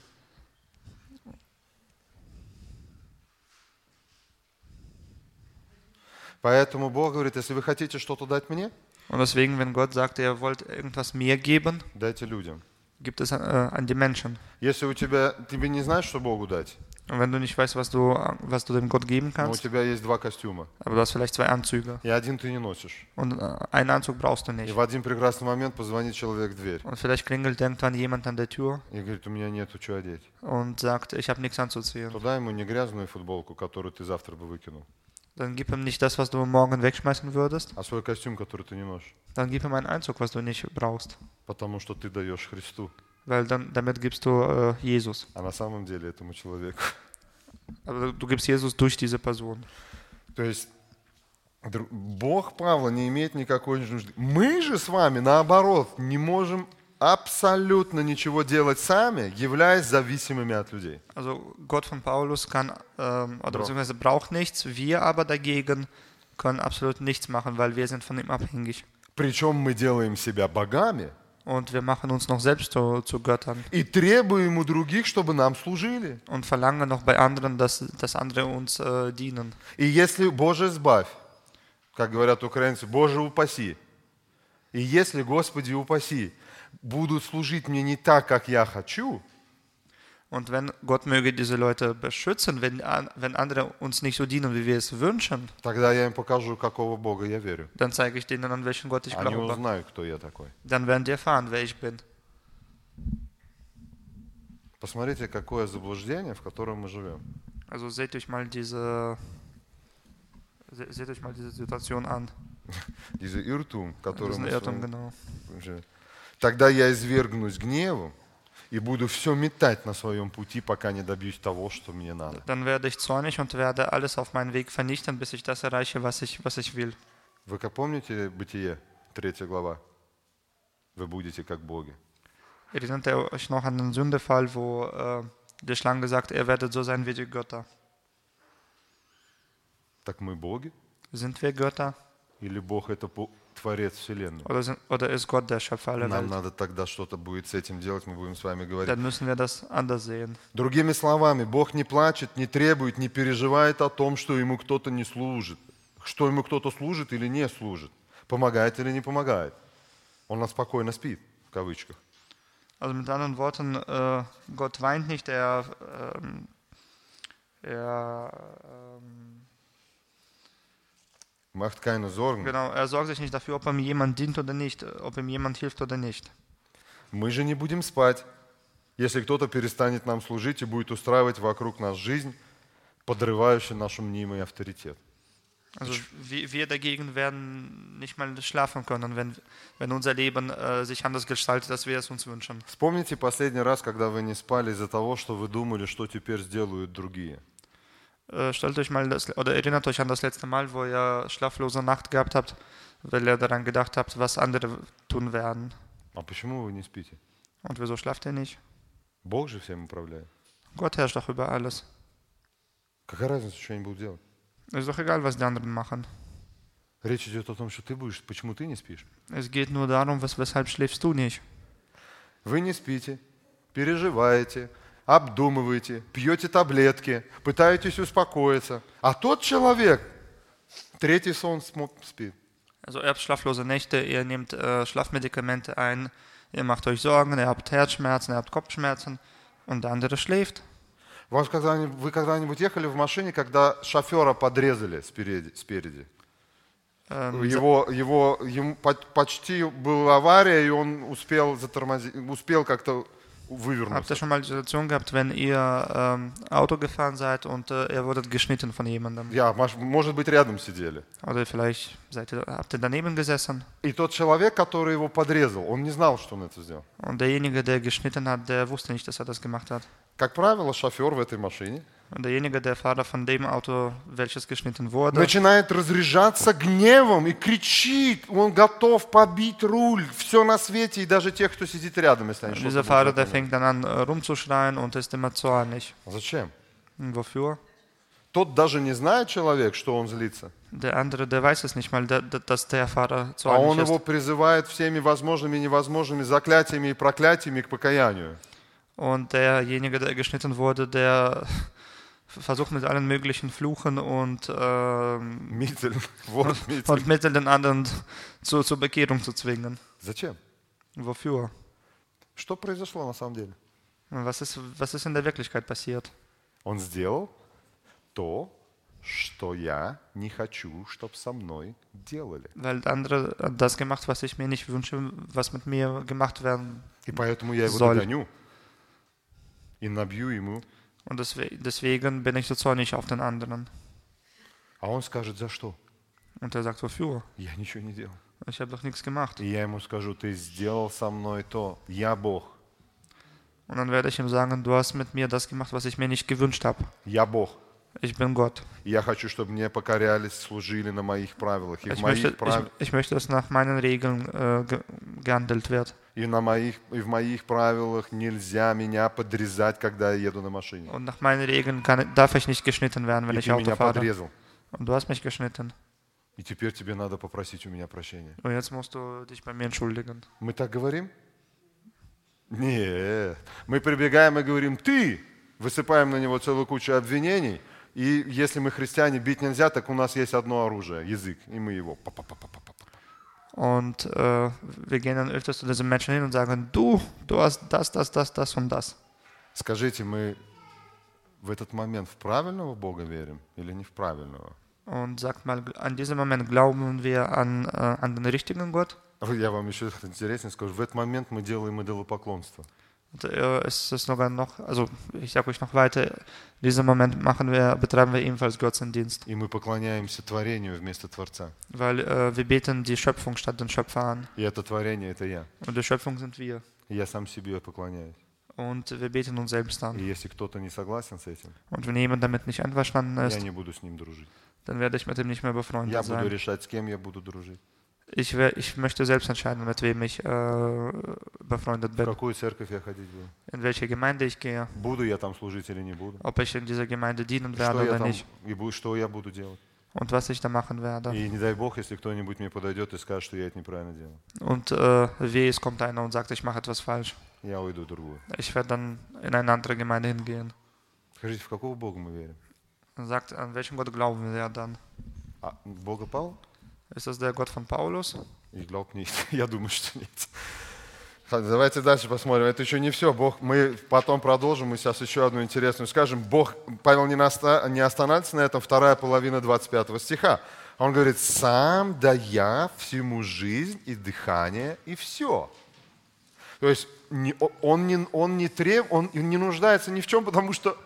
Поэтому Бог говорит, если вы хотите что-то дать мне, Und deswegen, wenn Gott sagt, ihr wollt irgendwas mir geben, дайте людям. gibt es an, äh, an die Menschen. Если у тебя, ты не знаешь, что Богу дать, Und wenn du nicht weißt, was du, was du dem Gott geben но у kannst, тебя есть два костюма, aber du hast vielleicht zwei Anzüge и один ты не носишь. und äh, einen Anzug brauchst du И nicht. в один прекрасный момент позвонит человек в дверь Und vielleicht klingelt irgendwann jemand an der Tür и говорит, у меня нету что одеть. und sagt, ich habe nichts anzuziehen. То дай ему не грязную футболку, которую ты завтра бы выкинул, Dann gib ihm nicht das, was du morgen wegschmeißen würdest. а свой костюм, который ты не носишь. Dann gib ihm einen Anzug, was du nicht brauchst. Потому что ты даешь Христу, Weil dann, damit gibst du äh, Jesus. а на самом деле этому человеку. Also du gibst Jesus durch diese Person. То есть дру- Бог Павла не имеет никакой нужды. Мы же с вами, наоборот, не можем абсолютно ничего делать сами, являясь зависимыми от людей. Also Gott von Paulus kann, ähm, oder Bra- beziehungsweise braucht nichts. Wir aber dagegen können absolut nichts machen, weil wir sind von ihm abhängig. Причем мы делаем себя богами Und wir machen uns noch selbst zu, zu Göttern и требуем у других, чтобы нам служили. und verlangen noch bei anderen, dass, dass andere uns äh, dienen. И если, Боже, избавь, как говорят украинцы, Боже, упаси. И если, Господи, упаси, будут служить мне не так, как я хочу, Und wenn Gott möge diese Leute beschützen, wenn, an- wenn andere uns nicht so dienen, wie wir es wünschen, тогда я им покажу, какого Бога я верю. dann zeige ich denen, an welchen Gott ich Они glaube. узнают, кто я такой. Dann werden die erfahren, wer ich bin. Посмотрите, какое заблуждение, в котором мы живем. Also seht euch mal diese, se- seht euch mal diese Situation an. Diese Irrtum, который Diesen мы с Irrtum, вами genau. живем. Тогда я извергнусь гневом И буду все метать на своем пути, пока не добьюсь того, что мне надо. dann werde ich zornig und werde alles auf meinem Weg vernichten, bis ich das erreiche, was ich, was ich will. Вы как помните Бытие, третья глава? Вы будете как боги. Erinnert ihr euch noch an den Sündefall, wo äh, die Schlange sagt, ihr werdet so sein wie die Götter? Так мы боги? Sind wir Götter? Или Бог это по- Творец Вселенной? Oder, sind, oder ist Gott der Schöpfer aller Нам Welt? надо тогда что-то будет с этим делать, мы будем с вами говорить. Dann müssen wir das anders sehen. Другими словами, Бог не плачет, не требует, не переживает о том, что ему кто-то не служит, что ему кто-то служит или не служит, помогает или не помогает. Он спокойно спит, в кавычках. Also mit anderen Worten, äh, Gott weint nicht, er, ähm, er, ähm, Macht keine Sorgen. genau, er sorgt sich nicht dafür, ob ihm jemand dient oder nicht, ob ihm jemand hilft oder nicht. Мы же не будем спать, если кто-то перестанет нам служить и будет устраивать вокруг нас жизнь, подрывающую наш мнимый авторитет. Also wir, wir dagegen werden nicht mal schlafen können, wenn, wenn unser Leben äh, sich anders gestaltet, als wir es uns wünschen. Вспомните последний раз, когда вы не спали из-за того, что вы думали, что теперь сделают другие. Äh, stellt euch mal das, oder erinnert euch an das letzte Mal, wo ihr schlaflose Nacht gehabt habt, weil ihr daran gedacht habt, was andere tun werden. А почему вы не спите? Und wieso schlaft ihr nicht? Бог же всем управляет. Gott herrscht doch über alles. Какая разница, что они будут делать? Ist doch egal, was die anderen machen. Речь идет о том, что ты будешь, почему ты не спишь. Es geht nur darum, was, weshalb schläfst du nicht. Вы не спите, переживаете, обдумываете, пьете таблетки, пытаетесь успокоиться. А тот человек, третий сон смо- спит. Also ihr habt schlaflose Nächte, ihr nehmt äh, Schlafmedikamente ein, ihr macht euch Sorgen, ihr habt Herzschmerzen, ihr habt Kopfschmerzen und der andere schläft. Вас когда-нибудь- Вы когда-нибудь ехали в машине, когда шофера подрезали спереди? спереди? Ähm, Его, его, ему по- почти была авария, и он успел затормозить, успел как-то Habt вывернуться. ihr schon mal die Situation gehabt, wenn ihr ähm, Auto gefahren seid und äh, ihr wurdet geschnitten von jemandem? Я, маш- может быть, рядом сидели. Oder vielleicht seid ihr, habt ihr daneben gesessen И тот человек, который его подрезал, он не знал, что он это сделал. und derjenige, der geschnitten hat, der wusste nicht, dass er das gemacht hat. Как правило, шофер в этой машине Und derjenige, der Fahrer von dem Auto, welches geschnitten wurde, начинает разряжаться гневом и кричит, он готов побить руль, все на свете, и даже тех, кто сидит рядом, если они und что-то dieser будут Fahrer, der делать. fängt dann an äh, rumzuschreien und ist immer zornig. Зачем? Und wofür? Тот даже не знает, человек, что он злится, Der andere, der weiß es nicht mal, der, der, dass der Fahrer а он zornig его ist. призывает всеми возможными и невозможными заклятиями и проклятиями к покаянию. Und derjenige, der geschnitten wurde, der versucht mit allen möglichen Fluchen und, ähm, Митель, вот Митель. und Mitteln den anderen zu, zur Bekehrung zu zwingen. Зачем? Wofür? Что произошло на самом деле? Und was ist, was ist in der Wirklichkeit passiert? Он сделал то, что я не хочу, чтобы со мной делали. Weil der andere hat das gemacht, was ich mir nicht wünsche, was mit mir gemacht werden. И поэтому я его Соль. догоню и набью ему. Und deswe- deswegen bin ich so zornig auf den anderen. А он скажет, за что? Und er sagt, wofür? Я ничего не делал. Ich habe doch nichts gemacht. И я ему скажу, ты сделал со мной то. Я Бог. Und dann werde ich ihm sagen, du hast mit mir das gemacht, was ich mir nicht gewünscht habe. Я Бог. Ich bin Gott. И я хочу, чтобы мне покорялись, служили на моих правилах. И в Ich möchte, моих, прав... ich, ich möchte, dass nach meinen Regeln äh, ge gehandelt wird. и на моих... и в моих правилах нельзя меня подрезать, когда я еду на машине. Und nach meinen Regeln kann, darf ich nicht geschnitten werden, wenn И ich ты Auto меня fahre. подрезал. Und du hast mich geschnitten. И теперь тебе надо попросить у меня прощения. Und jetzt musst du dich bei mir entschuldigen. Мы так говорим? Нет. Мы прибегаем и говорим, ты! Высыпаем на него целую кучу обвинений. И если мы христиане, бить нельзя, так у нас есть одно оружие, язык. И мы его... па-па-па-па-па-па. Und äh, wir gehen dann öfters zu diesen Menschen hin und sagen, du, du hast das, das, das, das und das. Скажите, мы в этот момент в правильного Бога верим или не в правильного? Und sagt mal, an diesem Moment glauben wir an, äh, an den richtigen Gott. Я вам еще интереснее скажу. В этот момент мы делаем идолопоклонство. Und, äh, es ist sogar noch, also ich sage euch noch weiter, in diesem Moment machen wir, betreiben wir ebenfalls Götzendienst. И мы поклоняемся творению вместо Творца. Weil äh, wir beten die Schöpfung statt den Schöpfer an. И это творение — это я. Und die Schöpfung sind wir. И я сам себе поклоняюсь. Und wir beten uns selbst И an. если кто-то не согласен с этим, Und wenn jemand damit nicht einverstanden я ist, не буду с ним дружить. dann werde ich mit ihm nicht mehr Я befreundet буду sein. решать, с кем я буду дружить. Ich, wer- ich möchte selbst entscheiden, mit wem ich äh, befreundet В bin, какую церковь я ходить буду. in welche Gemeinde ich gehe, Буду я там служить или не буду. ob ich in dieser Gemeinde dienen Что werde я oder там nicht и бу- что я буду делать. und was ich da machen werde. И не дай Бог, если кто-нибудь мне подойдет и скажет, что я это неправильно делаю. Und äh, weh, es kommt einer und sagt, ich mache etwas falsch. Я уйду в другую. Ich werde dann in eine andere Gemeinde hingehen. Скажите, в какого Бога мы верим? Und sagt, an welchen Gott glauben wir dann? А, Бога Павла? Ist das der Gott von Paulus? Ich glaube nicht. Я думаю, что нет. Давайте дальше посмотрим. Это еще не все. Бог, мы потом продолжим. Мы сейчас еще одну интересную скажем. Бог, Павел не, наста, не останавливается на этом. Вторая половина двадцать пятого стиха. Он говорит, сам дая всему жизнь и дыхание, и все. То есть не, он, не, он, не треб, он не нуждается ни в чем, потому что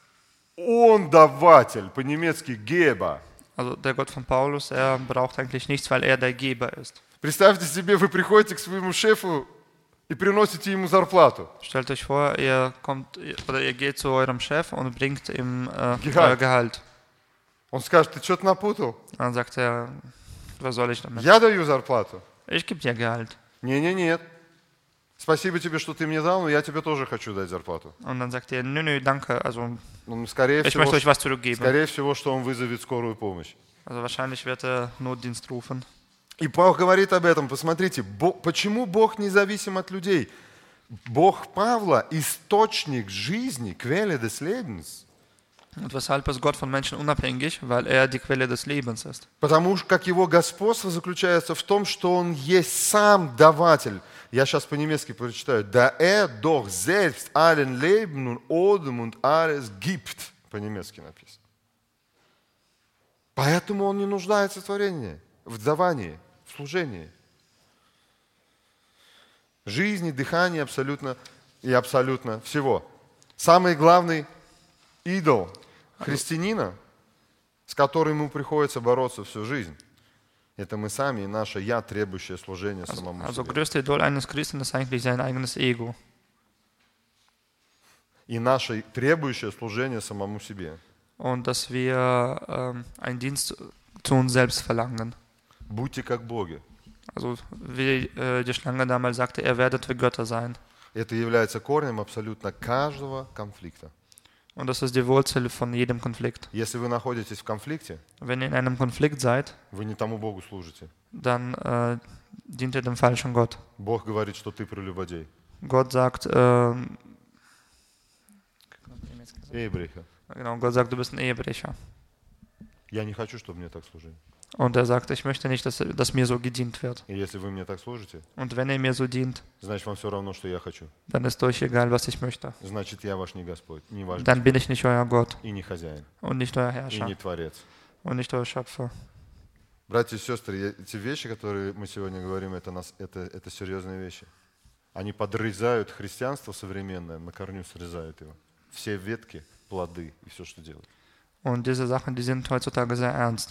он даватель, по-немецки Geber. Also der Gott von Paulus, er braucht eigentlich nichts, weil er der Geber ist. Представьте себе, вы приходите к своему шефу и приносите ему зарплату. Stellt euch vor, ihr kommt oder ihr geht zu eurem Chef und bringt ihm äh, Gehalt. euer Gehalt. Он скажет, ты что-то напутал? Dann sagt er, was soll ich damit? Я даю зарплату. Ich gebe dir Gehalt. Не-не-нет. Спасибо тебе, что ты мне дал, но я тебе тоже хочу дать зарплату. Und dann sagt er, nö, nö, danke, also Ну, скорее ich всего, möchte euch was zurückgeben. скорее всего, что он вызовет скорую помощь. Also wahrscheinlich wird er Notdienst rufen. И Павел говорит об этом. Посмотрите, Бог, почему Бог независим от людей? Бог Павла – источник жизни, Quelle des Lebens. Und weshalb ist Gott von Menschen unabhängig? Weil er die Quelle des Lebens ist. Потому что как его господство заключается в том, что он есть сам даватель. Я сейчас по-немецки прочитаю. Da er doch selbst allen Leben und Odem und alles gibt. По-немецки написано. Поэтому он не нуждается в творении, в давании, в служении. Жизни, дыхание абсолютно и абсолютно всего. Самый главный идол христианина, с которым ему приходится бороться всю жизнь, это мы сами и наше «я», требующее служения Also, самому also себе. größte Idol eines Christen ist eigentlich sein eigenes Ego. И наше требующее служение самому себе. Und dass wir ähm, einen Dienst zu uns selbst verlangen. Будьте как боги. Also wie äh, die Schlange damals sagte, ihr werdet wie Götter sein. Это является корнем абсолютно каждого конфликта. Und das ist die Wurzel von jedem Konflikt. Если вы находитесь в конфликте, Wenn ihr in einem Konflikt seid, вы не тому Богу служите. dann äh, dient ihr dem falschen Gott. Бог говорит, что ты прелюбодей. Gott sagt, äh, Эйбреха. genau, Gott sagt, du bist ein Ehebrecher. Я не хочу, чтобы мне так служили. Und er sagt, ich möchte nicht, dass, dass mir so gedient wird. И если вы мне так служите, Und wenn ihr mir so dient, значит, вам все равно, что я хочу. dann ist euch egal, was ich möchte. Значит, я ваш не Господь, не ваш Dann bin ich nicht euer Gott и не хозяин, und nicht euer и Herrscher не Творец. und nicht euer Schöpfer. Братья и сестры, я- эти вещи, которые мы сегодня говорим, это, нас, это, это серьезные вещи. Они подрезают христианство современное, на корню срезают его. Все ветки, плоды и все, что делают. Und diese Sachen, die sind heutzutage sehr ernst.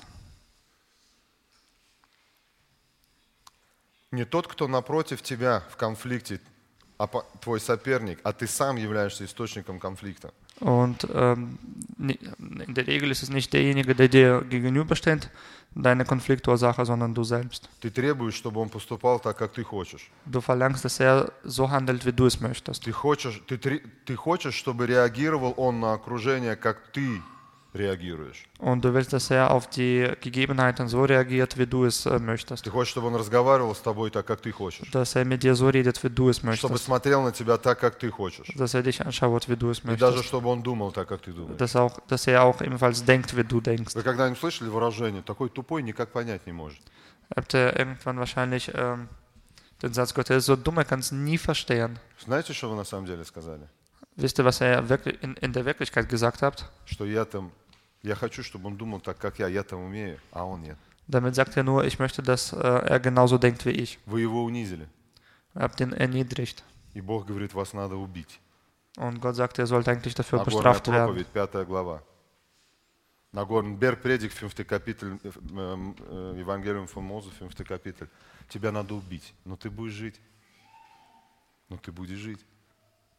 Не тот, кто напротив тебя в конфликте, а по- твой соперник, а ты сам являешься источником конфликта. Und ähm, ni- in der Regel ist es nicht derjenige, der dir gegenübersteht, deine Konfliktursache, sondern du selbst. Ты требуешь, чтобы он поступал так, как ты хочешь. Du verlangst, dass er so handelt, wie du es möchtest. Ты хочешь, ты, тре- ты хочешь, чтобы реагировал он на окружение, как ты реагируешь. Und du willst, dass er auf die Gegebenheiten so reagiert, wie du es äh, möchtest. Ты хочешь, чтобы он разговаривал с тобой так, как ты хочешь. Dass er mit dir so redet, wie du es Чтобы möchtest. смотрел на тебя так, как ты хочешь. Dass er dich anschaut, wie du es И даже, möchtest. чтобы он думал так, как ты думаешь. Dass, auch, dass er auch ebenfalls denkt, wie du denkst. Вы когда-нибудь слышали выражение «такой тупой никак понять не может»? Habt ihr irgendwann wahrscheinlich ähm, den Satz gehört, er ist so dumm, er kann es nie verstehen. Знаете, что вы на самом деле сказали? Wisst ihr, was er wirklich in, in der Wirklichkeit gesagt hat? Что я там, я хочу, чтобы он думал так, как я, я там умею, а он нет. Damit sagt er nur, ich möchte, dass äh, er genauso denkt wie ich. Вы его унизили. Ihr habt ihn erniedrigt. И Бог говорит, вас надо убить. Und Gott sagt, er sollte eigentlich dafür Нагорная bestraft werden. проповедь, пятая глава. Нагорный Bergpredigt, fünfter Kapitel, äh, äh, Evangelium von Mose, fünfter Kapitel. Тебя надо убить, но ты будешь жить. Но ты будешь жить.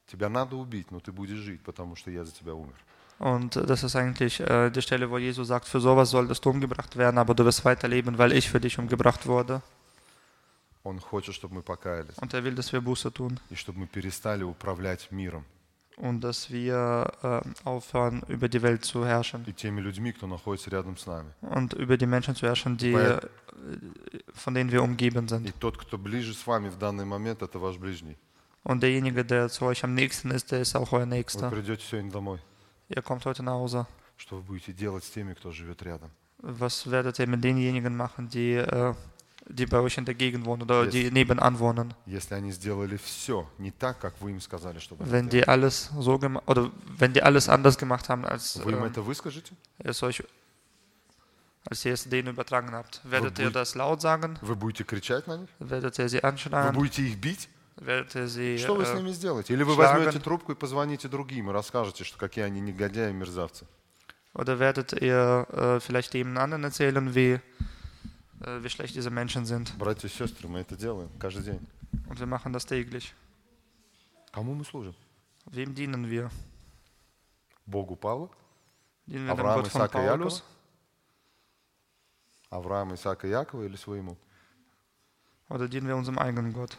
Тебя надо убить, но ты будешь жить, потому что я за тебя умер. Und das ist eigentlich äh, die Stelle, wo Jesus sagt, für sowas solltest du umgebracht werden, aber du wirst weiterleben, weil ich für dich umgebracht wurde. Он хочет, чтобы мы покаялись. Und er will, dass wir Buße tun. И чтобы мы перестали управлять миром. Und dass wir äh, aufhören, über die Welt zu herrschen. И теми людьми, кто находится рядом с нами. Und über die Menschen zu herrschen, die, Weil- äh, von denen wir umgeben И sind. тот, кто ближе с вами в данный момент, это ваш ближний. Und derjenige, der zu euch am nächsten ist, der ist auch euer Вы Nächster. придете сегодня домой. Ihr kommt heute nach Hause. Что вы будете делать с теми, кто живет рядом? Was werdet ihr mit denjenigen machen, die, äh, die bei euch in der Gegend wohnen oder Yes. die nebenan wohnen? Если они сделали все не так, как вы им сказали, чтобы они Wenn сделали. die alles so gemacht oder wenn die alles anders gemacht haben, als, Вы им äh, это выскажете? es euch, als ihr es denen übertragen habt, werdet ihr будь- das laut sagen? Вы будете кричать на них? Werdet ihr sie Вы anschreien? будете их бить? Werdet ihr sie Что вы с äh, ними сделаете? Или вы schlagen? возьмете трубку и позвоните другим и расскажете, что какие они негодяи и мерзавцы? oder werdet ihr äh, vielleicht dem anderen erzählen, wie, äh, wie schlecht diese Menschen sind? Братья и сестры, мы это делаем каждый день. Und wir machen das täglich. Кому мы служим? Wem dienen wir? Богу Павла? Dienen wir dem Авраама, Gott von Исаака и Якова? Paulus Авраама, Исаака и Якова или своему? oder dienen wir unserem eigenen Gott?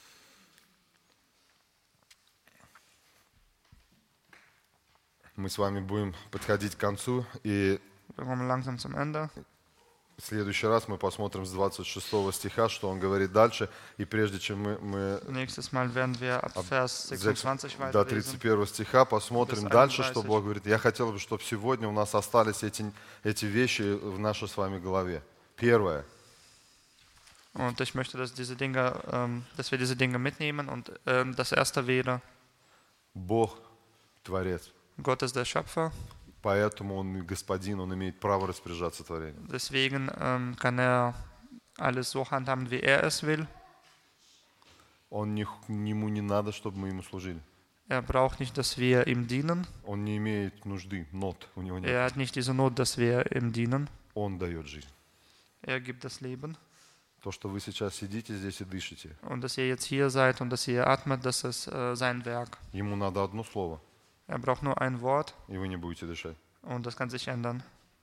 Мы с вами будем подходить к концу, и Wir kommen langsam zum Ende. в следующий раз мы посмотрим с двадцать шестого стиха, что он говорит дальше, и прежде чем мы, мы Nächstes Mal werden wir ab Vers sechsundzwanzig до weiterlesen. тридцать первого стиха посмотрим Bis дальше, что einunddreißig. Бог говорит. Я хотел бы, чтобы сегодня у нас остались эти, эти вещи в нашей с вами голове. Первое. Und ich möchte, dass diese Dinge, ähm, dass wir diese Dinge mitnehmen. Und ähm, das erste wäre, Бог Творец. Gott ist der Schöpfer. Поэтому Он и Господин, Он имеет право распоряжаться творением. Deswegen ähm, kann er alles so handhaben, wie er es will. Он не, ему не надо, чтобы мы Ему служили. Er braucht nicht, dass wir ihm dienen. Он не имеет нужды, нот у него нет. Er hat nicht diese Not, dass wir ihm dienen. Он дает жизнь. Er gibt das Leben. То, что вы сейчас сидите здесь и дышите, Und dass ihr jetzt hier seid und dass ihr atmet, das ist äh, sein Werk. Ему надо одно слово, Er braucht nur ein Wort и вы не будете дышать. und das kann sich ändern.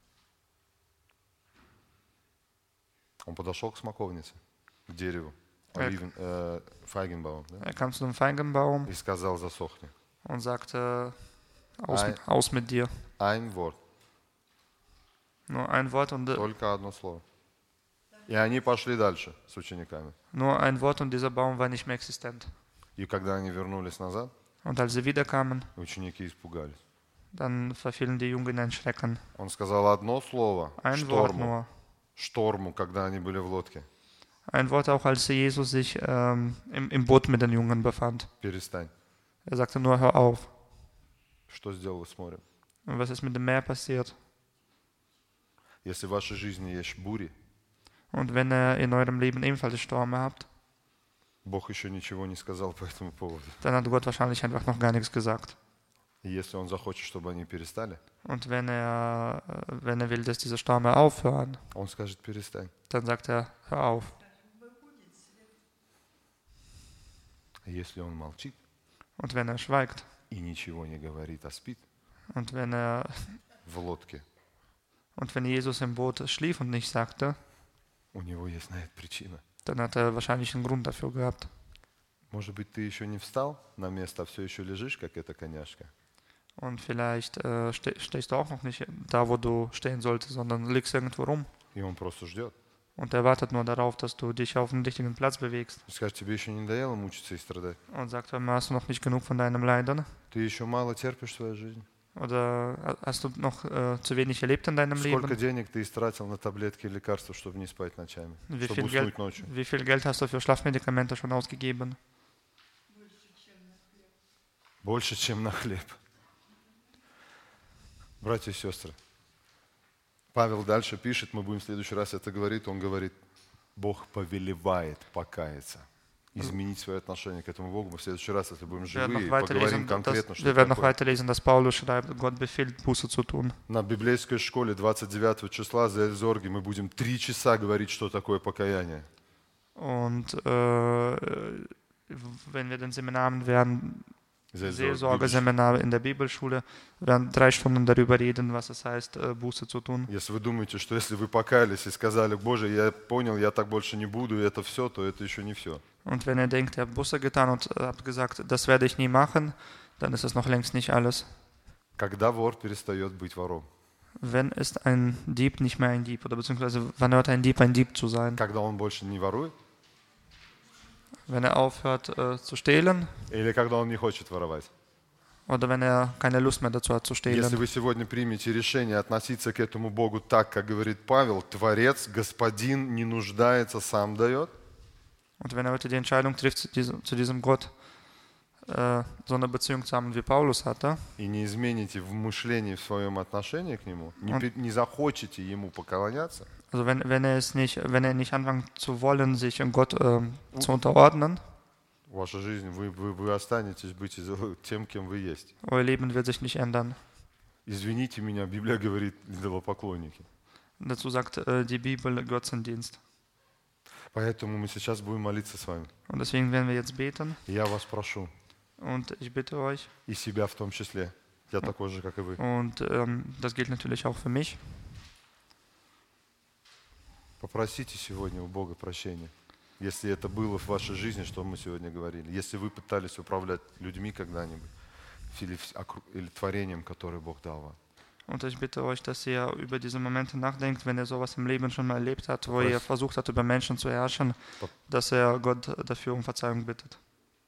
Он подошел к смоковнице, к дереву, Как? оливен, э, файгенбаум, да? Er kam zu dem Feigenbaum И сказал: засохни. und sagte, aus, Ein- aus mit dir. Ein Wort, Nur ein Wort und äh, только одно слово. И они пошли дальше с учениками. nur ein Wort und dieser Baum war nicht mehr existent. И когда они вернулись назад, Und als sie wiederkamen, ученики испугались. dann verfielen die Jungen in einen Schrecken. Он сказал одно слово Ein Wort шторму, nur. шторму, когда они были в лодке. Ein Wort auch, als Jesus sich ähm, im, im Boot mit den Jungen befand. Перестань. Er sagte nur, hör auf. Что сделалось с морем? Und was ist mit dem Meer passiert? Если в вашей жизни есть бури, Und wenn ihr in eurem Leben ebenfalls Stürme habt, Бог еще ничего не сказал по этому поводу. dann hat Gott wahrscheinlich einfach noch gar nichts gesagt. И если Он захочет, чтобы они перестали, Und wenn er, äh, wenn er will, dass diese Stürme aufhören, Он skажет: перестань. dann sagt er, hör auf. А если Он молчит Und wenn er schweigt и ничего не говорит, а спит und wenn er в лодке, und wenn Jesus im Boot schlief und nichts sagte, у него есть на это причина. dann hat er wahrscheinlich einen Grund dafür gehabt. Может быть, ты еще не встал на место, а все еще лежишь, как эта коняшка. Und vielleicht äh, ste stehst du auch noch nicht da, wo du stehen solltest, sondern liegst irgendwo rum. И Он просто ждет. Und er wartet nur darauf, dass du dich auf den richtigen Platz bewegst. И скажет: тебе еще не надоело мучиться и страдать? Und sagt, hör mal, hast du noch nicht genug von deinem Leiden? Ты еще мало терпишь свою жизнь? Oder hast du noch äh, zu wenig erlebt in deinem Сколько Leben? денег ты истратил на таблетки и лекарства, чтобы не спать ночами? Wie Чтобы viel, уснуть Geld, ночью? wie viel Geld hast du für Schlafmedikamente schon ausgegeben? Больше, чем на хлеб. Братья и сестры, Павел дальше пишет, мы будем в следующий раз это говорить, он говорит: Бог повелевает покаяться, изменить свое отношение к этому Богу. Мы в следующий раз, если будем Wir werden живые, noch поговорим weiterlesen, конкретно, dass, что wir werden noch такое. weiterlesen, dass Paulus schreibt, Gott befiehlt, Buße zu tun. На библейской школе двадцать девятого числа за Эльзорги мы будем три часа говорить, что такое покаяние. Und äh, wenn wir den Seminar haben, werden, Seelsorgeseminar in der Bibelschule. Wir werden drei Stunden darüber reden, was es heißt, äh, Buße zu tun. Если вы думаете, что если вы покаялись и сказали, Боже, я понял, я так больше не буду, и это все, то это еще не все. Und wenn ihr denkt, ihr habt Buße getan und äh, habt gesagt, das werde ich nie machen, dann ist das noch längst nicht alles. Когда вор перестает быть вором? Wenn ist ein Dieb nicht mehr ein Dieb? Oder beziehungsweise wann hört ein Dieb ein Dieb zu sein? Когда он больше не ворует? Wenn er aufhört äh, zu stehlen Или когда он не хочет воровать? oder wenn er keine Lust mehr dazu hat zu Если stehlen. вы сегодня примете решение относиться к этому Богу так, как говорит Павел, Творец, Господин не нуждается, сам дает, Und wenn er heute die Entscheidung trifft, zu diesem, zu diesem Gott äh, so eine Beziehung zu haben, wie Paulus hatte, и не измените в мышлении, в своем отношении к Нему, не, Он- пе- не захочете Ему поклоняться, also wenn, wenn er es nicht, wenn er nicht anfängt zu wollen, sich Gott ähm, zu unterordnen, ваша жизнь, вы, вы, вы останетесь быть из- тем, кем вы есть. euer Leben wird sich nicht ändern. Извините меня, Библия говорит идолопоклонники. Dazu sagt äh, die Bibel Götzendienst. Поэтому мы сейчас будем молиться с вами. Und deswegen werden wir jetzt beten. И я вас прошу, Und ich bitte euch, и себя в том числе, я такой же, как и вы, und ähm, das gilt natürlich auch für mich, попросите сегодня у Бога прощения. Если это было в вашей жизни, что мы сегодня говорили, если вы пытались управлять людьми когда-нибудь или, в- окру- или творением, которое Бог дал вам. und ich bitte euch, dass ihr über diese Momente nachdenkt, wenn ihr sowas im Leben schon mal erlebt habt, wo ihr Was? versucht habt, über Menschen zu herrschen, Pop- dass er Gott dafür um Verzeihung bittet.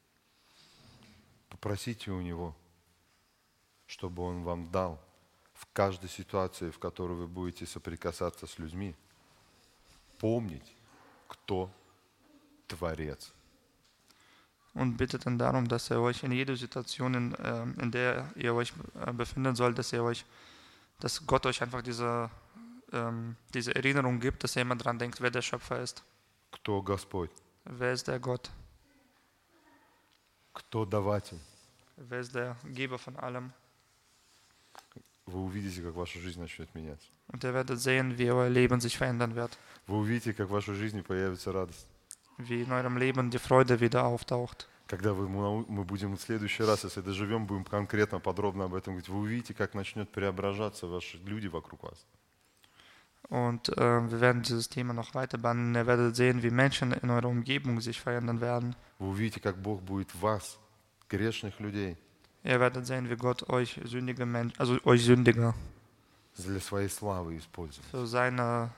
Попросите у Него, чтобы Он вам дал в каждой ситуации, в которой вы будете соприкасаться с людьми, помнить, кто Творец. Und bittet dann darum, dass er euch in jeder Situation, in, ähm, in der ihr euch äh, befindet sollt, dass ihr euch, dass Gott euch einfach diese, ähm, diese Erinnerung gibt, dass ihr immer dran denkt, wer der Schöpfer ist. Кто Господь? Wer ist der Gott? Кто даватель? Wer ist der Geber von allem? Вы увидите, как ваша жизнь начнет меняться. Und ihr werdet sehen, wie euer Leben sich verändern wird. Вы увидите, как в вашей жизни появится радость. Wie in eurem Leben die Freude wieder auftaucht. Когда вы, мы, нау- мы будем в следующий раз, если доживем, будем конкретно, подробно об этом говорить, вы увидите, как начнет преображаться ваши люди вокруг вас. Und äh, wir werden dieses Thema noch weiter behandeln. Ihr werdet sehen, wie Menschen in eurer Umgebung sich verändern werden. Вы увидите, как Бог будет вас, грешных людей, Ihr werdet sehen, wie Gott euch sündige Menschen, also euch Sündiger, для своей славы использует. für seine,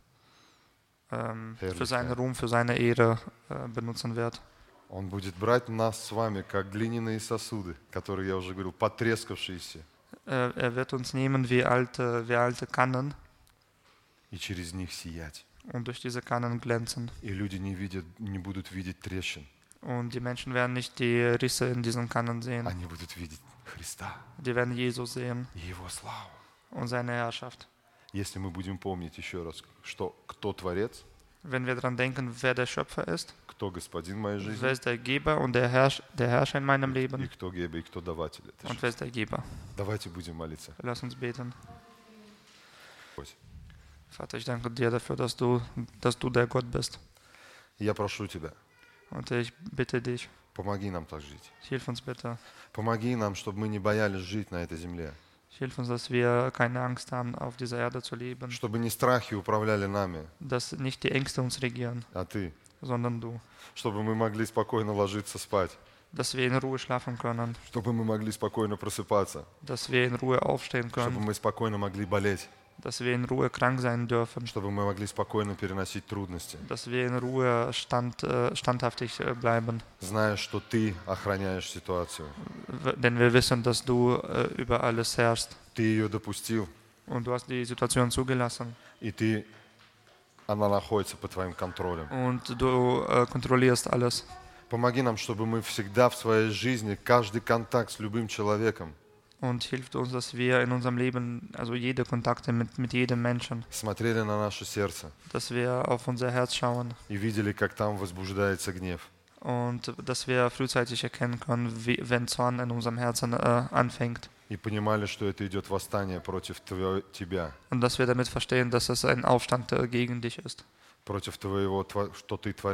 ähm, für Herrlichkeit. seinen Ruhm, für seine Ehre äh, benutzen wird. Он будет брать нас с вами, как глиняные сосуды, которые, я уже говорил, потрескавшиеся, Äh, er wird uns nehmen wie alte, wie alte Kannen и через них сиять. und durch diese Kannen glänzen. И люди не, видят, не будут видеть трещин, Und die Menschen werden nicht die Risse in diesen Kannen sehen. они будут видеть Христа Die werden Jesus sehen и Его славу. und seine Herrschaft. Если мы будем помнить еще раз, что кто Творец, Wenn wir daran denken, wer der Schöpfer ist, кто Господин моей wer жизни, ist der Geber und der, Herrsch der Herrscher in meinem и Leben кто Геба, и кто даватель этой und жизни. wer ist der Geber. Давайте будем молиться. Lass uns beten. Господь. Vater, ich danke dir dafür, dass du, dass du der Gott bist. Я прошу Тебя, Und ich bitte dich, помоги нам так жить. hilf uns bitte. Помоги нам, чтобы мы не боялись жить на этой земле. Hilf uns, dass wir keine Angst haben, auf dieser Erde zu leben. Чтобы не страхи управляли нами, Dass nicht die Ängste uns regieren, а Ты. sondern du. Чтобы мы могли спокойно ложиться спать. Dass wir in Ruhe schlafen können. Чтобы мы могли спокойно просыпаться. Dass wir in Ruhe aufstehen Чтобы können. мы спокойно могли болеть. Dass wir in Ruhe krank sein dürfen. Чтобы мы могли спокойно переносить трудности. Dass wir in Ruhe stand, äh, standhaftig äh, bleiben. Зная, что Ты охраняешь ситуацию. W- Denn wir wissen, dass du äh, über alles herrschst. Ты ее допустил, Und du hast die Situation zugelassen. и ты, она находится под Твоим контролем. Und du äh, kontrollierst alles. Помоги нам, чтобы мы всегда в своей жизни, каждый контакт с любым человеком, Und hilft uns, dass wir in unserem Leben, also jede Kontakte mit, mit jedem Menschen, смотрели на наше сердце dass wir auf unser Herz schauen и видели, как там возбуждается гнев. und dass wir frühzeitig erkennen können, wie, wenn Zorn in unserem Herzen äh, anfängt. И понимали, что это идет восстание против твоего, Тебя, Und dass wir damit verstehen, dass es ein Aufstand äh, gegen dich ist. против Твоего, тво- что Ты Творец.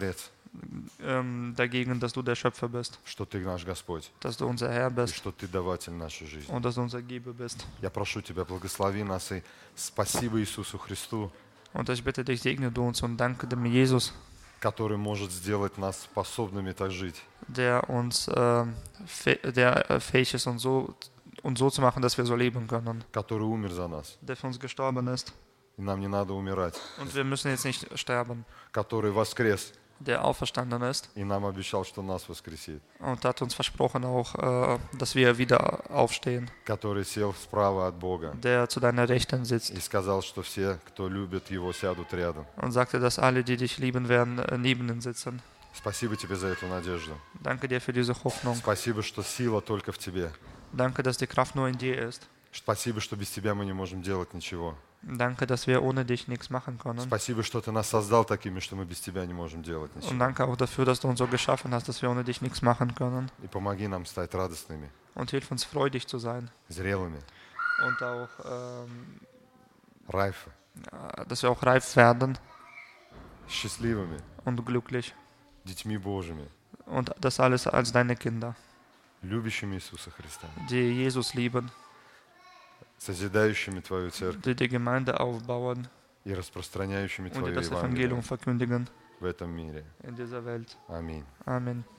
ähm, dagegen, dass du der Schöpfer bist, что Ты наш Господь, dass du unser Herr и bist что Ты даватель нашей жизни. und dass du unser Geber bist. Я прошу Тебя, благослови нас и спасибо Иисусу Христу, Und ich bitte dich, segne du uns und danke dem Jesus, который может сделать нас способными так жить. der uns äh, fäh- der äh, fähig ist, uns so, uns so zu machen, dass wir so leben können, который умер за нас, der für uns gestorben ist. и нам не надо умирать, Und wir müssen jetzt nicht sterben, который воскрес, der auferstanden ist и нам обещал, что нас воскресит, und hat uns versprochen auch, äh, dass wir wieder aufstehen, который сел справа от Бога der zu deiner Rechten sitzt и сказал, что все, кто любит Его, сядут рядом. und sagte, dass alle, die dich lieben werden, äh, neben ihm sitzen. Спасибо Тебе за эту надежду. Danke dir für diese Hoffnung. Спасибо, что сила только в Тебе. Danke, dass die Kraft nur in dir ist. Спасибо, что без Тебя мы не можем делать ничего. Danke, dass wir ohne dich nichts machen können. Спасибо, что Ты нас создал такими, что мы без Тебя не можем делать Und ничего. danke auch dafür, dass du uns so geschaffen hast, dass wir ohne dich nichts machen können. И помоги нам стать радостными, Und hilf uns, freudig zu sein. зрелыми, Und auch, ähm, райфы, ja, dass wir auch reif werden счастливыми, und glücklich. детьми Божьими, Und das alles als deine Kinder, любящими Иисуса Христа, die Jesus lieben, созидающими Твою церковь die die Gemeinde aufbauen и распространяющими und die Твое das Evangelium Евангелие verkündigen в этом мире. in dieser Welt. Аминь. Amen.